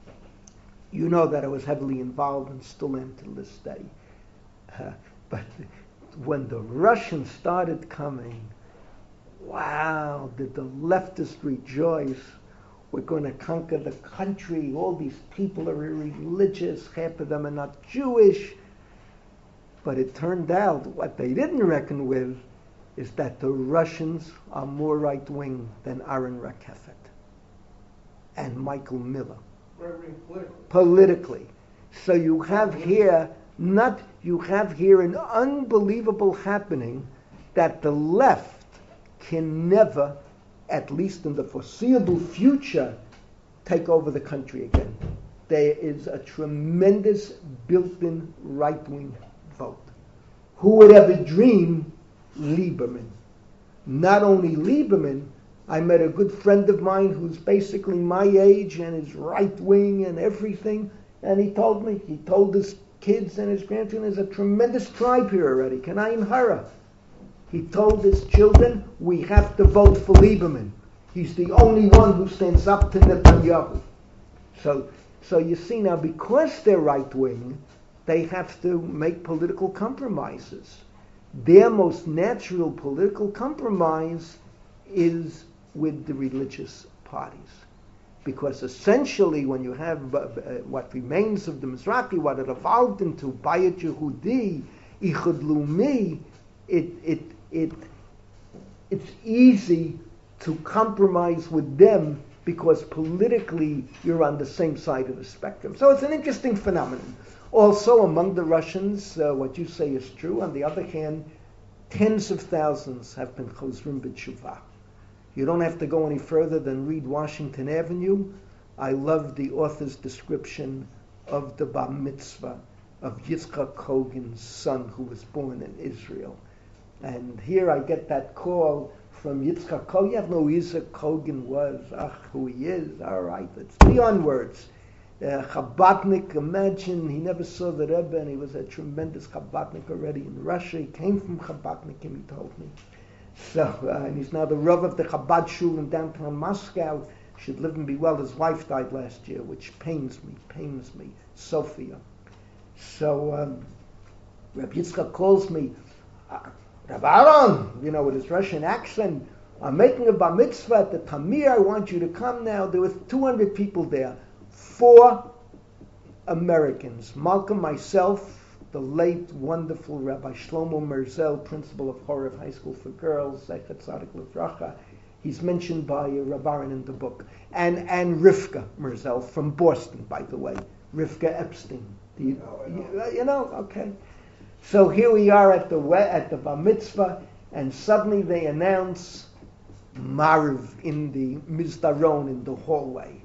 Speaker 1: You know that I was heavily involved and still am to this day. Uh, but when the Russians started coming, wow, did the leftists rejoice. We're going to conquer the country. All these people are irreligious. Half of them are not Jewish. But it turned out what they didn't reckon with is that the Russians are more right-wing than Aaron Rakeffet and Michael Miller.
Speaker 3: Right-wing politically.
Speaker 1: Politically. So you have here, not, you have here an unbelievable happening that the left can never, at least in the foreseeable future, take over the country again. There is a tremendous built-in right-wing vote. Who would ever dream Lieberman? Not only Lieberman, I met a good friend of mine who's basically my age and is right-wing and everything, and he told me, he told his kids and his grandchildren, there's a tremendous tribe here already, Kanayim Hara. He told his children, we have to vote for Lieberman. He's the only one who stands up to Netanyahu. So, so you see now, because they're right-wing, they have to make political compromises. Their most natural political compromise is with the religious parties. Because essentially when you have uh, uh, what remains of the Mizrahi, what it evolved into, Bayit Yehudi, Ichud Lumi, it, it, it, it's easy to compromise with them because politically you're on the same side of the spectrum. So it's an interesting phenomenon. Also, among the Russians, uh, what you say is true. On the other hand, tens of thousands have been chozrim b'tshuva. You don't have to go any further than read Washington Avenue. I love the author's description of the bar mitzvah of Yitzchak Kogan's son who was born in Israel. And here I get that call from Yitzchak Kogan. You have no Yitzchak Kogan was, ach, who he is. All right, it's beyond words. Uh, Chabadnik, imagine, he never saw the Rebbe, and he was a tremendous Chabadnik already in Russia. He came from Chabadnikim, he told me. So, uh, and he's now the Rav of the Chabad Shul in downtown Moscow. Should live and be well. His wife died last year, which pains me, pains me. Sophia. So, um, Rabbi Yitzchak calls me, uh, Rav Aaron, you know, with his Russian accent, I'm making a bar mitzvah at the Tamir. I want you to come now. There were two hundred people there. Four Americans. Malcolm, myself, the late, wonderful Rabbi Shlomo Merzel, principal of Horev High School for Girls, Zeichet Tzadik Livracha. He's mentioned by uh, Rav Aaron in the book. And and Rivka Merzel from Boston, by the way. Rivka Epstein. Do you, you, you know? Okay. So here we are at the at the bar mitzvah, and suddenly they announce Mariv in the Mizdaron, in the hallway.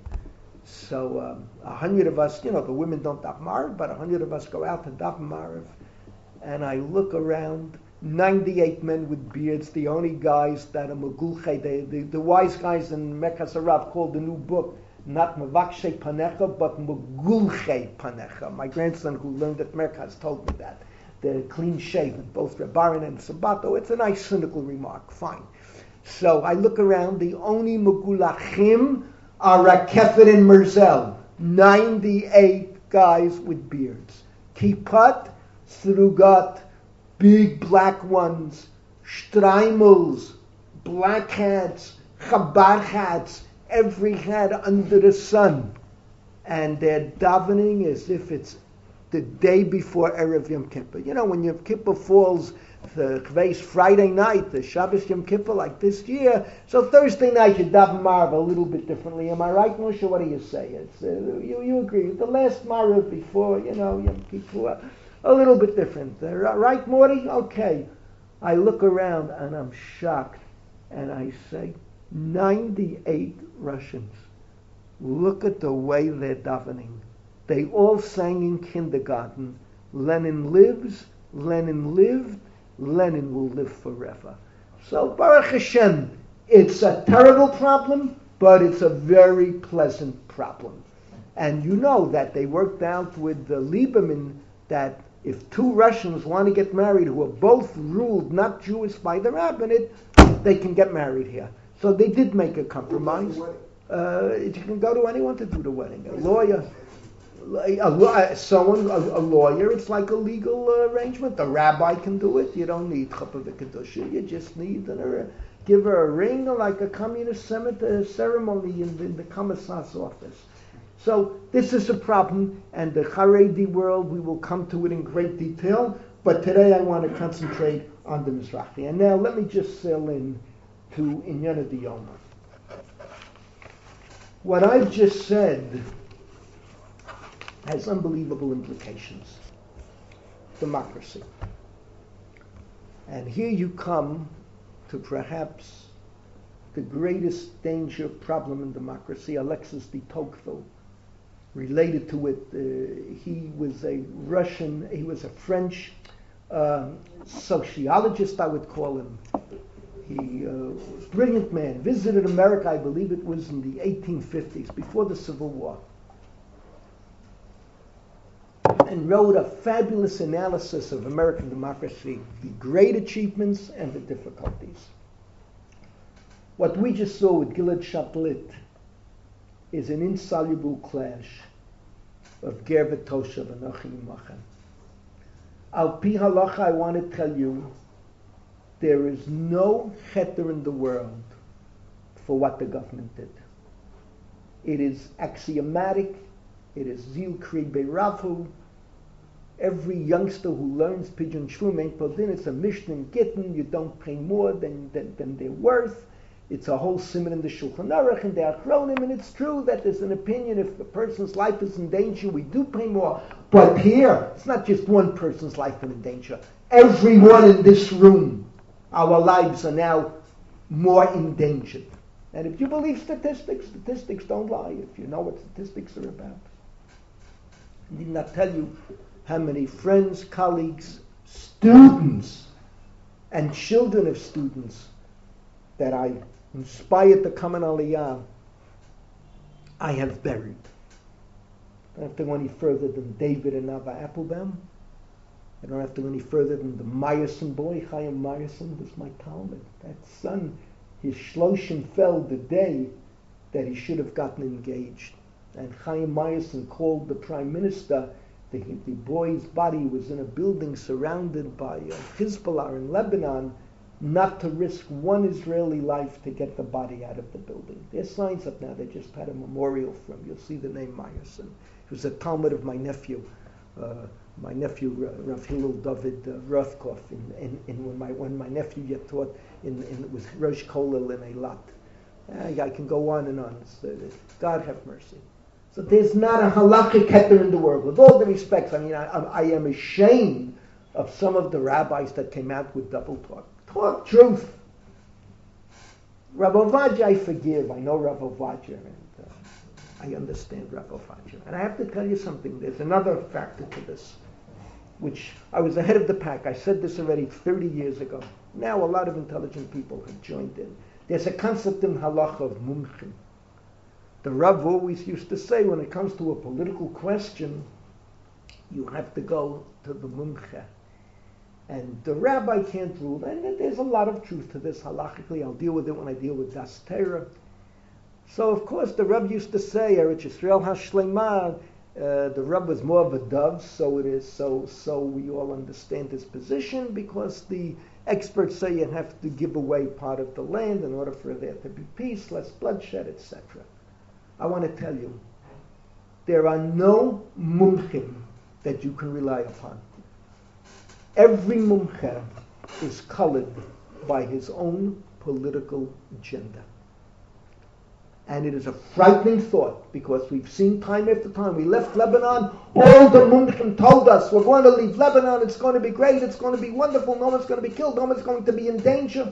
Speaker 1: So um, a hundred of us, you know, the women don't daf Mariv, but a hundred of us go out to daf Mariv, and I look around, ninety-eight men with beards, the only guys that are Megulche, the, the, the wise guys in Mekas Arav called the new book, not Mevakshe Panecha, but Megulche Panecha. My grandson who learned at Merkaz told me that. They're clean shaven, both Rabbaran and Sabato. It's a nice cynical remark, fine. So I look around, the only Megulachim are Rakefet and Merzel, ninety-eight guys with beards. Kippot, Srugot, big black ones, Streimels, black hats, Chabad hats, every hat under the sun. And they're davening as if it's the day before Erev Yom Kippur. You know, when Yom Kippur falls, the Chveis Friday night, the Shabbos Yom Kippur, like this year. So Thursday night you daven Mariv a little bit differently. Am I right, Moshe? What do you say? It's uh, you you agree? The last Mariv before, you know, Yom Kippur, a little bit different. Uh, right, Morty? Okay. I look around and I'm shocked, and I say, ninety-eight Russians. Look at the way they're davening. They all sang in kindergarten. Lenin lives. Lenin lived. Lenin will live forever. So Baruch Hashem, it's a terrible problem, but it's a very pleasant problem. And you know that they worked out with the Lieberman that if two Russians want to get married who are both ruled not Jewish by the rabbinate, they can get married here. So they did make a compromise. Uh, you can go to anyone to do the wedding. A lawyer. A, someone, a, a lawyer, it's like a legal uh, arrangement. The rabbi can do it. You don't need chuppah v'kedusha. You just need to uh, give her a ring, like a communist ceremony in the, in the commissar's office. So this is a problem, and the Haredi world, we will come to it in great detail, but today I want to concentrate on the Mizrahi. And now let me just sail in to Inyana Diyoma. What I've just said has unbelievable implications. Democracy. And here you come to perhaps the greatest danger problem in democracy, Alexis de Tocqueville. Related to it, uh, he was a Russian, he was a French uh, sociologist, I would call him. He uh, was a brilliant man, visited America, I believe it was in the eighteen fifties, before the Civil War, and wrote a fabulous analysis of American democracy, the great achievements and the difficulties. What we just saw with Gilad Shalit is an insoluble clash of Ger v'Toshav and Anochi Yimachem. Al Pi Halacha, I want to tell you, there is no cheter in the world for what the government did. It is axiomatic. It is Zil Kri Beirafu. Every youngster who learns Pidyon Shvum Ein Podin, it's a Mishnah in Gittin, you don't pay more than, than, than they're worth. It's a whole simon in the Shulchan Aruch and the Achronim, and it's true that there's an opinion if a person's life is in danger, we do pay more. But here, it's not just one person's life in danger. Everyone in this room, our lives are now more endangered. And if you believe statistics, statistics don't lie, if you know what statistics are about. I did not tell you how many friends, colleagues, students, and children of students that I inspired to come in Aliyah, I have buried. I don't have to go any further than David and Nava Applebaum. I don't have to go any further than the Meyerson boy. Chaim Meyerson was my Talmud. That son, his shloshim fell the day that he should have gotten engaged. And Chaim Meyerson called the prime minister. The, the boy's body was in a building surrounded by uh, Hezbollah in Lebanon, not to risk one Israeli life to get the body out of the building. There's signs up now. They just had a memorial for him. You'll see the name Meyerson. He was a Talmud of my nephew. Uh, my nephew Rav Hillel David uh, Rothkopf, in, in, in when my when my nephew yet taught in, in it was Rosh Kollel in Eilat. I, I can go on and on. Uh, God have mercy. So there's not a halachic heter in the world. With all the respect, I mean, I, I am ashamed of some of the rabbis that came out with double talk. Talk truth. Rav Ovadia, I forgive. I know Rav Ovadia, and uh, I understand Rav Ovadia. And I have to tell you something. There's another factor to this, which I was ahead of the pack. I said this already thirty years ago. Now a lot of intelligent people have joined in. There's a concept in halacha of mumchim. The Rav always used to say, when it comes to a political question, you have to go to the mumche. And the rabbi can't rule. And there's a lot of truth to this halachically. I'll deal with it when I deal with Das Torah. So, of course, the Rav used to say, Eretz Yisrael HaShlema, uh, the Rav was more of a dove, so it is. So, so we all understand his position, because the experts say you have to give away part of the land in order for there to be peace, less bloodshed, et cetera. I want to tell you, there are no mumchim that you can rely upon. Every mumche is colored by his own political agenda. And it is a frightening thought, because we've seen time after time. We left Lebanon, all the mumchim told us, we're going to leave Lebanon, it's going to be great, it's going to be wonderful, no one's going to be killed, no one's going to be in danger.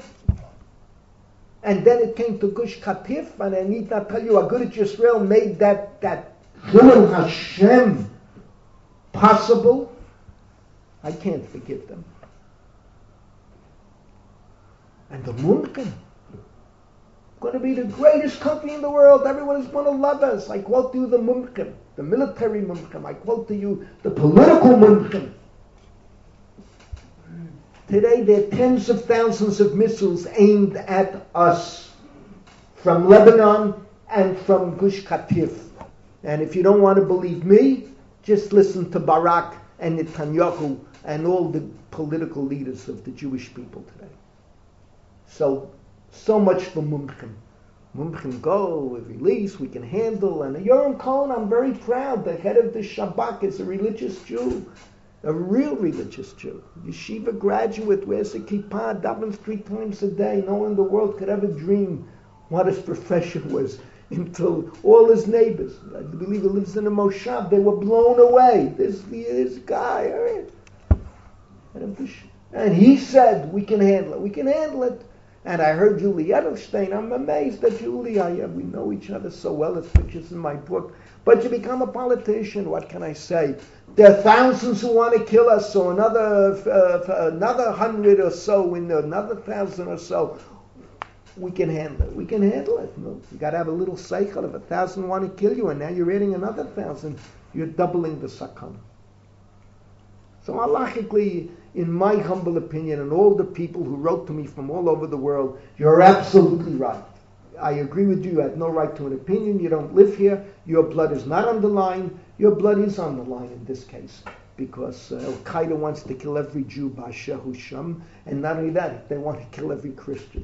Speaker 1: And then it came to Gush Katif, and I need not tell you, Agudat Yisrael made that, that Chilul Hashem possible. I can't forgive them. And the mumchim, going to be the greatest country in the world. Everyone is going to love us. I quote to you the mumchim, the military mumchim. I quote to you the political mumchim. Today there are tens of thousands of missiles aimed at us from Lebanon and from Gush Katif. And if you don't want to believe me, just listen to Barak and Netanyahu and all the political leaders of the Jewish people today. So, so much for mumchim. Mumchim go, we release, we can handle. And Yoram Cohen, I'm very proud. The head of the Shabak is a religious Jew. A real religious Jew. Yeshiva graduate, wears a kippah, davens three times a day. No one in the world could ever dream what his profession was until all his neighbors, I believe he lives in a moshav, they were blown away. This, this guy, all right. And he said, we can handle it, we can handle it. And I heard Julie Edelstein. I'm amazed at Julie. I, uh, we know each other so well. There's pictures in my book. But you become a politician, what can I say? There are thousands who want to kill us, so another uh, another hundred or so, in another thousand or so, we can handle it. We can handle it. No? You got to have a little cycle. If a thousand want to kill you, and now you're adding another thousand, you're doubling the sakam. So halachically, in my humble opinion, and all the people who wrote to me from all over the world, you're absolutely right. I agree with you. You have no right to an opinion. You don't live here. Your blood is not on the line. Your blood is on the line in this case, because uh, Al-Qaeda wants to kill every Jew, Ba'asher hu Sham, and not only that, they want to kill every Christian.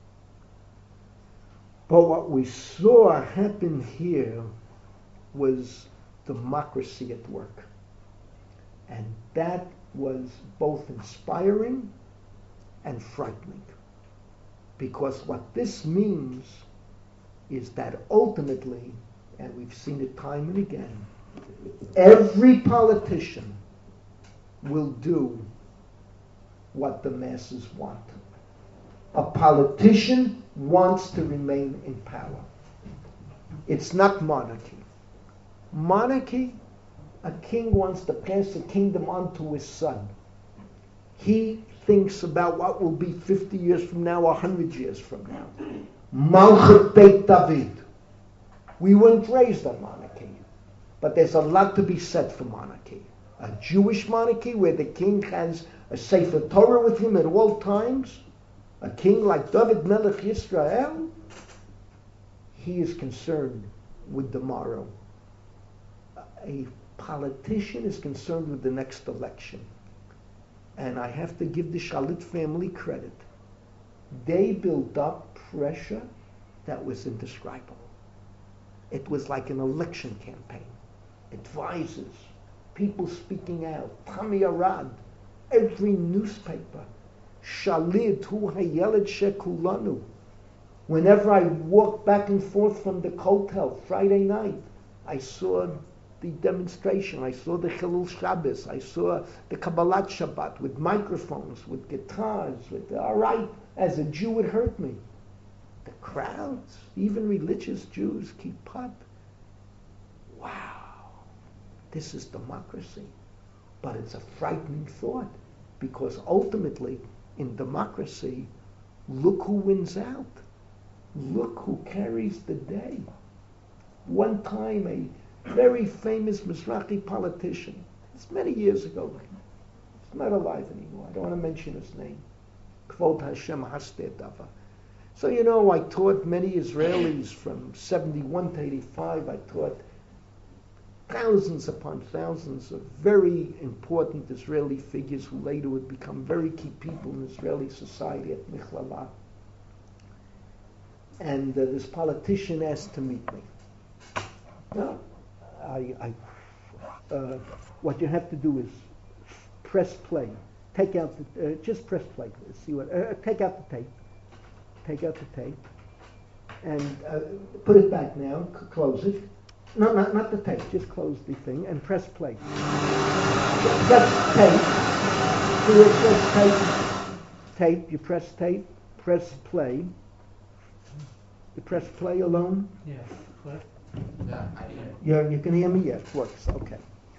Speaker 1: But what we saw happen here was democracy at work. And that was both inspiring and frightening. Because what this means is that ultimately, and we've seen it time and again, every politician will do what the masses want. A politician wants to remain in power. It's not monarchy. Monarchy, a king wants to pass the kingdom on to his son. He thinks about what will be fifty years from now, one hundred years from now. Malchut Beit David. We weren't raised on monarchy. But there's a lot to be said for monarchy. A Jewish monarchy where the king has a Sefer Torah with him at all times, a king like David Melech Yisrael, he is concerned with tomorrow. A politician is concerned with the next election. And I have to give the Shalit family credit. They built up pressure that was indescribable. It was like an election campaign. Advisors, people speaking out, Tami Arad, every newspaper, Shalit, Hu Hayeled Shekulanu. Whenever I walked back and forth from the hotel Friday night, I saw the demonstration, I saw the Chilul Shabbos, I saw the Kabbalat Shabbat with microphones, with guitars, with, all right, as a Jew it hurt me. The crowds, even religious Jews, keep up. Wow, this is democracy. But it's a frightening thought, because ultimately, in democracy, look who wins out. Look who carries the day. One time, a very famous Mizrahi politician, it's many years ago, he's not alive anymore, I don't want to mention his name, Kvod Hashem Hasteh Dava. So, you know, I taught many Israelis from seventy-one to eighty-five, I taught thousands upon thousands of very important Israeli figures who later would become very key people in Israeli society at Michlala. And uh, this politician asked to meet me. Now, I, I, uh, what you have to do is press play. Take out the, uh, just press play. Let's see what, uh, take out the tape. Take out the tape. And uh, put it back now, c- close it. No, not, not the tape, just close the thing and press play. Press tape. See where it says tape? Tape, you press tape, press play. You press play alone?
Speaker 4: Yeah. What?
Speaker 5: Yeah, I can.
Speaker 1: Yeah, you can hear me? Yes, works. Okay.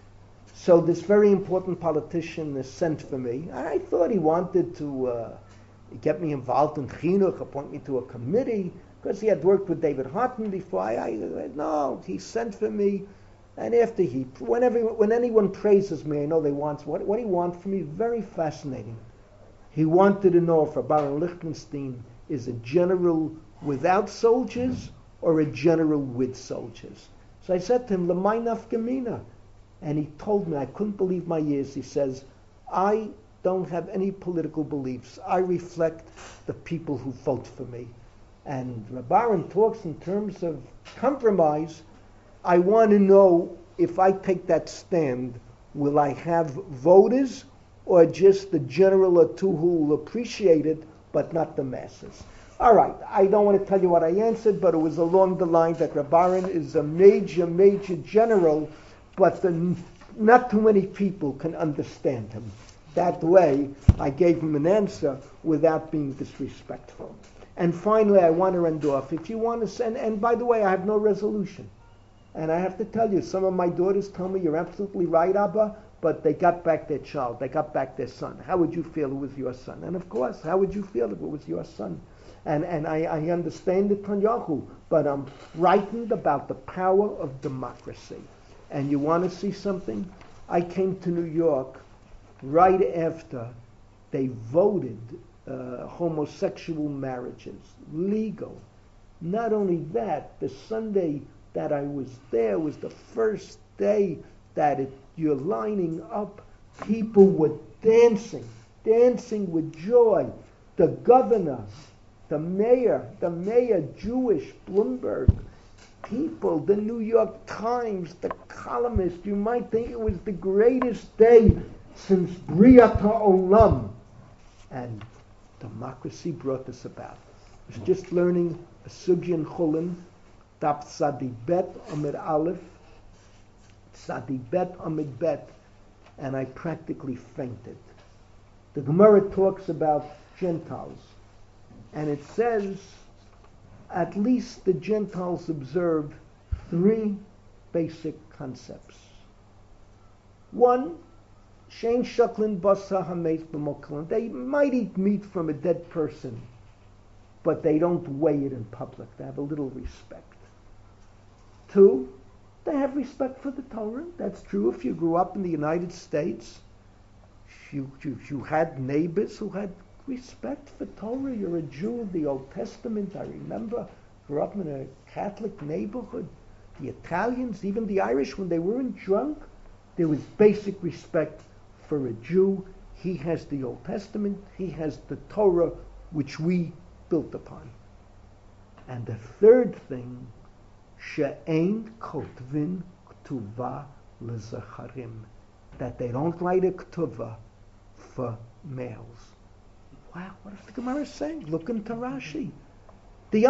Speaker 1: So this very important politician is sent for me. I thought he wanted to uh, get me involved in chinuch, appoint me to a committee, because he had worked with David Hartman before. I, I no, he sent for me, and after he, whenever when anyone praises me, I know they want what what he wants from me. Very fascinating. He wanted to know if Baron Lichtenstein is a general without soldiers or a general with soldiers. So I said to him, L'may nafkamina. And he told me, I couldn't believe my ears, he says, I don't have any political beliefs. I reflect the people who vote for me. And Rabbaran talks in terms of compromise. I want to know if I take that stand, will I have voters or just the general or two who will appreciate it, but not the masses? All right, I don't want to tell you what I answered, but it was along the line that Rabbaran is a major, major general, but the, not too many people can understand him. That way, I gave him an answer without being disrespectful. And finally, I want to end off. If you want to send, and by the way, I have no resolution. And I have to tell you, some of my daughters tell me, you're absolutely right, Abba, but they got back their child, they got back their son. How would you feel if it was your son? And of course, how would you feel if it was your son? And and I, I understand the Tanyahu, but I'm frightened about the power of democracy. And you want to see something? I came to New York right after they voted uh, homosexual marriages legal. Not only that, the Sunday that I was there was the first day that it, you're lining up. People were dancing, dancing with joy. The governor, the mayor, the mayor, Jewish, Bloomberg, people, the New York Times, the columnist, you might think it was the greatest day since Briat HaOlam. And democracy brought this about. I was just learning a Sugya in Chulin, Daf Tzadi Bet Amid Aleph, Tzadi Bet Amid Bet, and I practically fainted. The Gemara talks about Gentiles. And it says, at least the Gentiles observe three basic concepts. One, shein shaklin basa hametz b'moklan. They might eat meat from a dead person, but they don't weigh it in public. They have a little respect. Two, They have respect for the Torah. That's true. If you grew up in the United States, you, you, you had neighbors who had respect for Torah. You're a Jew of the Old Testament. I remember, grew up in a Catholic neighborhood. The Italians, even the Irish, when they weren't drunk, there was basic respect for a Jew. He has the Old Testament. He has the Torah, which we built upon. And the third thing, she'ein kotvin ktuva lezacharim, that they don't write a ktuva for males. Wow, what is the Gemara saying? Look into Rashi. The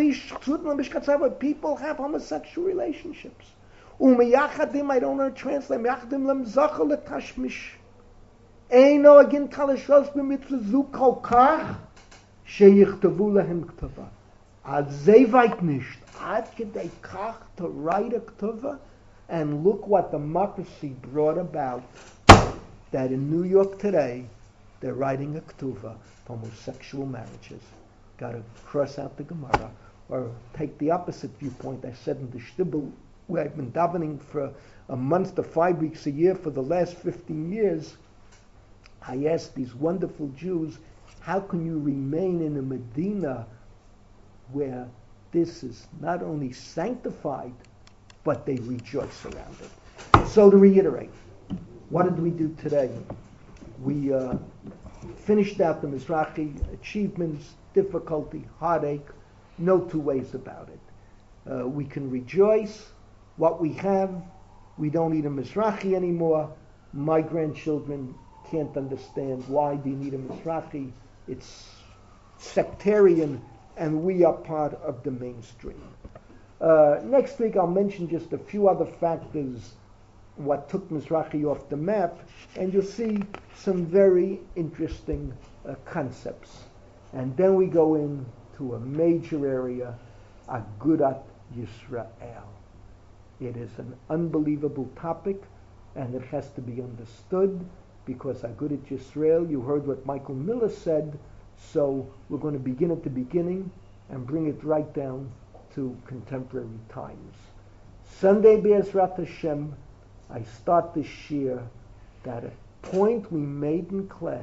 Speaker 1: people have homosexual relationships. Umiyachadim, I don't know how to translate. Miyachadim lem zachar letashmish. Eino agin kalashos b'mitzvah zu kol kach sheyichtavu lehem ktava. Ad ze weit nicht. Ad kedei kach to write a ktava. And look what democracy brought about. That in New York today, they're writing a ktava for homosexual marriages. Got to cross out the Gemara, or take the opposite viewpoint. I said in the Shtibel, where I've been davening for a month to five weeks a year for the last fifteen years, I asked these wonderful Jews, how can you remain in a Medina where this is not only sanctified, but they rejoice around it? So to reiterate, what did we do today? We uh, finished out the Mizrahi achievements, difficulty, heartache, no two ways about it. Uh, we can rejoice what we have. We don't need a Mizrahi anymore. My grandchildren can't understand why do you need a Mizrahi. It's sectarian, and we are part of the mainstream. Uh, next week I'll mention just a few other factors what took Mizrahi off the map, and you'll see some very interesting uh, concepts. And then we go into a major area, Agudat Yisrael. It is an unbelievable topic, and it has to be understood, because Agudat Yisrael, you heard what Michael Miller said, so we're going to begin at the beginning and bring it right down to contemporary times. Sunday, Be'ezrat Hashem, I start this year that a point we made in class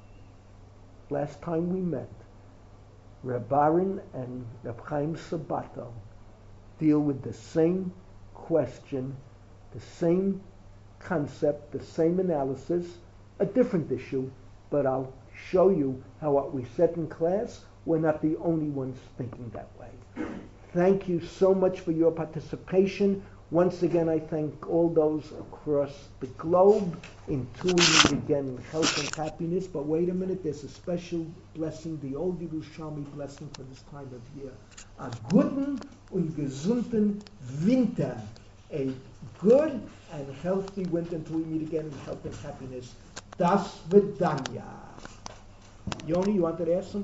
Speaker 1: last time we met, Reb Aaron and Reb Chaim Sabato deal with the same question, the same concept, the same analysis, a different issue, but I'll show you how what we said in class, we're not the only ones thinking that way. Thank you so much for your participation. Once again, I thank all those across the globe in tuning again in health and happiness. But wait a minute, there's a special blessing, the old Yerushalmi blessing for this time of year. A guten und gesunden Winter. A good and healthy winter until we meet again in health and happiness. Das Vidanya. Yoni, you wanted to ask something?